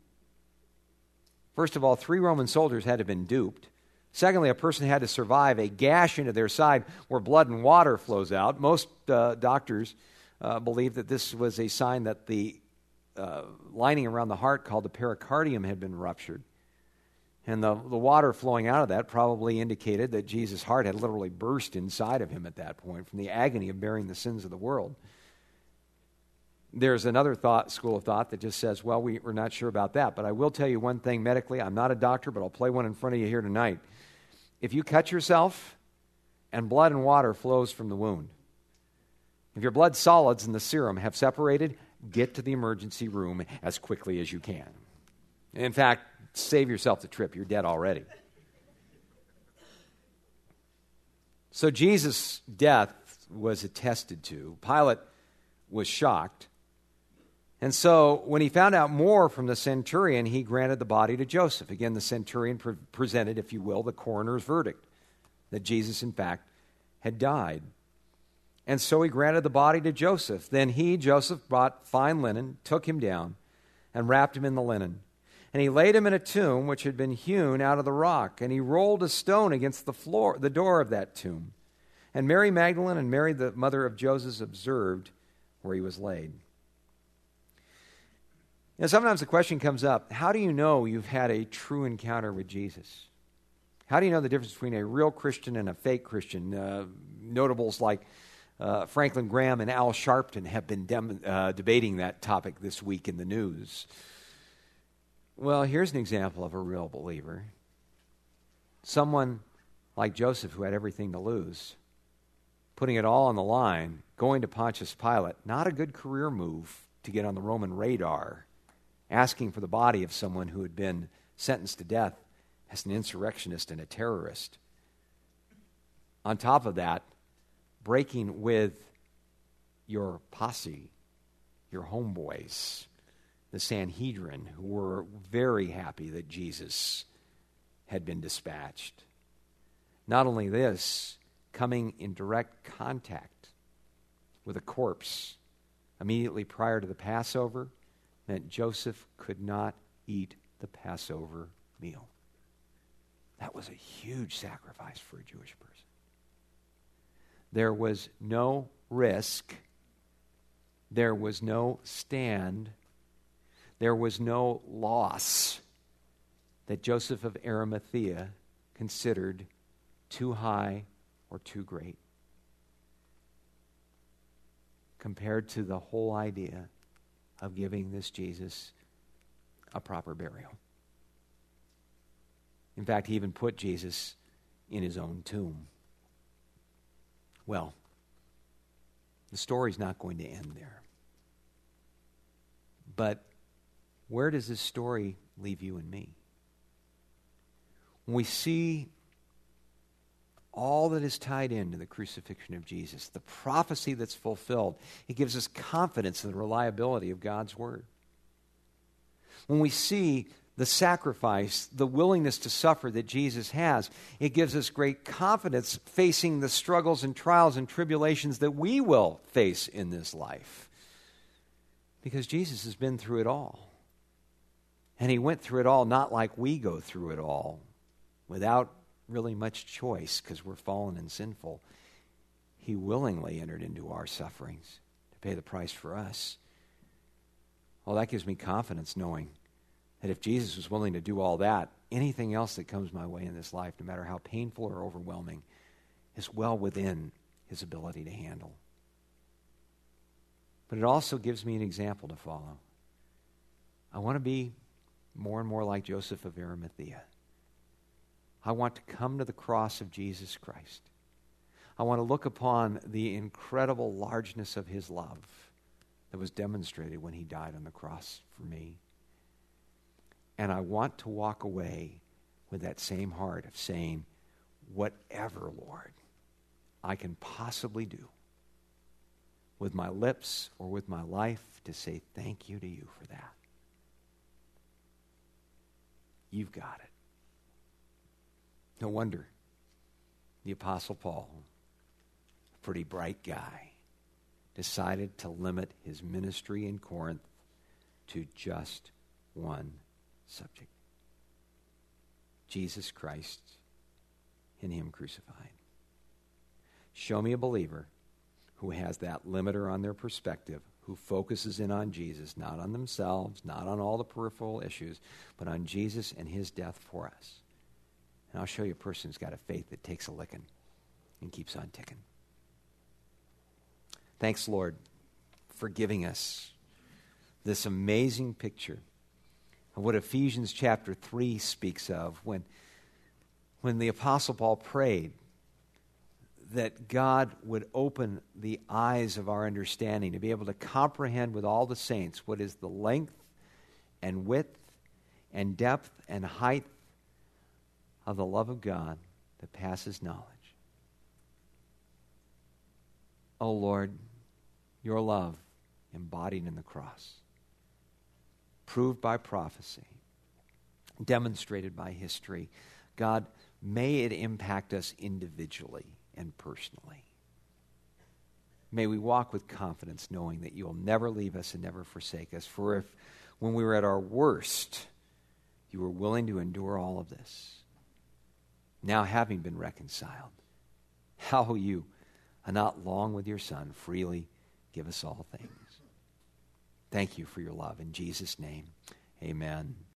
First of all, 3 Roman soldiers had to have been duped. Secondly, a person had to survive a gash into their side where blood and water flows out. Most doctors believe that this was a sign that the lining around the heart, called the pericardium, had been ruptured. And the water flowing out of that probably indicated that Jesus' heart had literally burst inside of him at that point from the agony of bearing the sins of the world. There's another school of thought that just says, well, we're not sure about that. But I will tell you one thing medically. I'm not a doctor, but I'll play one in front of you here tonight. If you cut yourself and blood and water flows from the wound, if your blood solids and the serum have separated, get to the emergency room as quickly as you can. In fact, save yourself the trip. You're dead already. So Jesus' death was attested to. Pilate was shocked. And so when he found out more from the centurion, he granted the body to Joseph. Again, the centurion presented, if you will, the coroner's verdict that Jesus, in fact, had died. And so he granted the body to Joseph. Then he, Joseph, brought fine linen, took him down, and wrapped him in the linen. And he laid him in a tomb which had been hewn out of the rock. And he rolled a stone against the door of that tomb. And Mary Magdalene and Mary, the mother of Joseph, observed where he was laid. Now, sometimes the question comes up, how do you know you've had a true encounter with Jesus? How do you know the difference between a real Christian and a fake Christian? Notables like Franklin Graham and Al Sharpton have been debating that topic this week in the news. Well, here's an example of a real believer. Someone like Joseph, who had everything to lose, putting it all on the line, going to Pontius Pilate, not a good career move to get on the Roman radar, asking for the body of someone who had been sentenced to death as an insurrectionist and a terrorist. On top of that, breaking with your posse, your homeboys, the Sanhedrin, who were very happy that Jesus had been dispatched. Not only this, coming in direct contact with a corpse immediately prior to the Passover meant Joseph could not eat the Passover meal. That was a huge sacrifice for a Jewish person. There was no risk. There was no stand. There was no loss that Joseph of Arimathea considered too high or too great compared to the whole idea of giving this Jesus a proper burial. In fact, he even put Jesus in his own tomb. Well, the story's not going to end there. But where does this story leave you and me? When we see all that is tied into the crucifixion of Jesus, the prophecy that's fulfilled. It gives us confidence in the reliability of God's word. When we see the sacrifice, the willingness to suffer that Jesus has, it gives us great confidence facing the struggles and trials and tribulations that we will face in this life. Because Jesus has been through it all. And he went through it all not like we go through it all, without really much choice because we're fallen and sinful. He willingly entered into our sufferings to pay the price for us. Well, that gives me confidence knowing that if Jesus was willing to do all that, anything else that comes my way in this life, no matter how painful or overwhelming, is well within his ability to handle. But it also gives me an example to follow. I want to be more and more like Joseph of Arimathea. I want to come to the cross of Jesus Christ. I want to look upon the incredible largeness of his love that was demonstrated when he died on the cross for me. And I want to walk away with that same heart of saying, whatever, Lord, I can possibly do with my lips or with my life to say thank you to you for that. You've got it. No wonder the Apostle Paul, a pretty bright guy, decided to limit his ministry in Corinth to just one subject: Jesus Christ and him crucified. Show me a believer who has that limiter on their perspective, who focuses in on Jesus, not on themselves, not on all the peripheral issues, but on Jesus and his death for us. And I'll show you a person who's got a faith that takes a licking and keeps on ticking. Thanks, Lord, for giving us this amazing picture of what Ephesians chapter 3 speaks of when the Apostle Paul prayed that God would open the eyes of our understanding to be able to comprehend with all the saints what is the length and width and depth and height of the love of God that passes knowledge. Oh Lord, your love embodied in the cross, proved by prophecy, demonstrated by history. God, may it impact us individually and personally. May we walk with confidence knowing that you will never leave us and never forsake us. For if, when we were at our worst, you were willing to endure all of this, now having been reconciled, how will you, not long with your Son, freely give us all things? Thank you for your love. In Jesus' name, amen.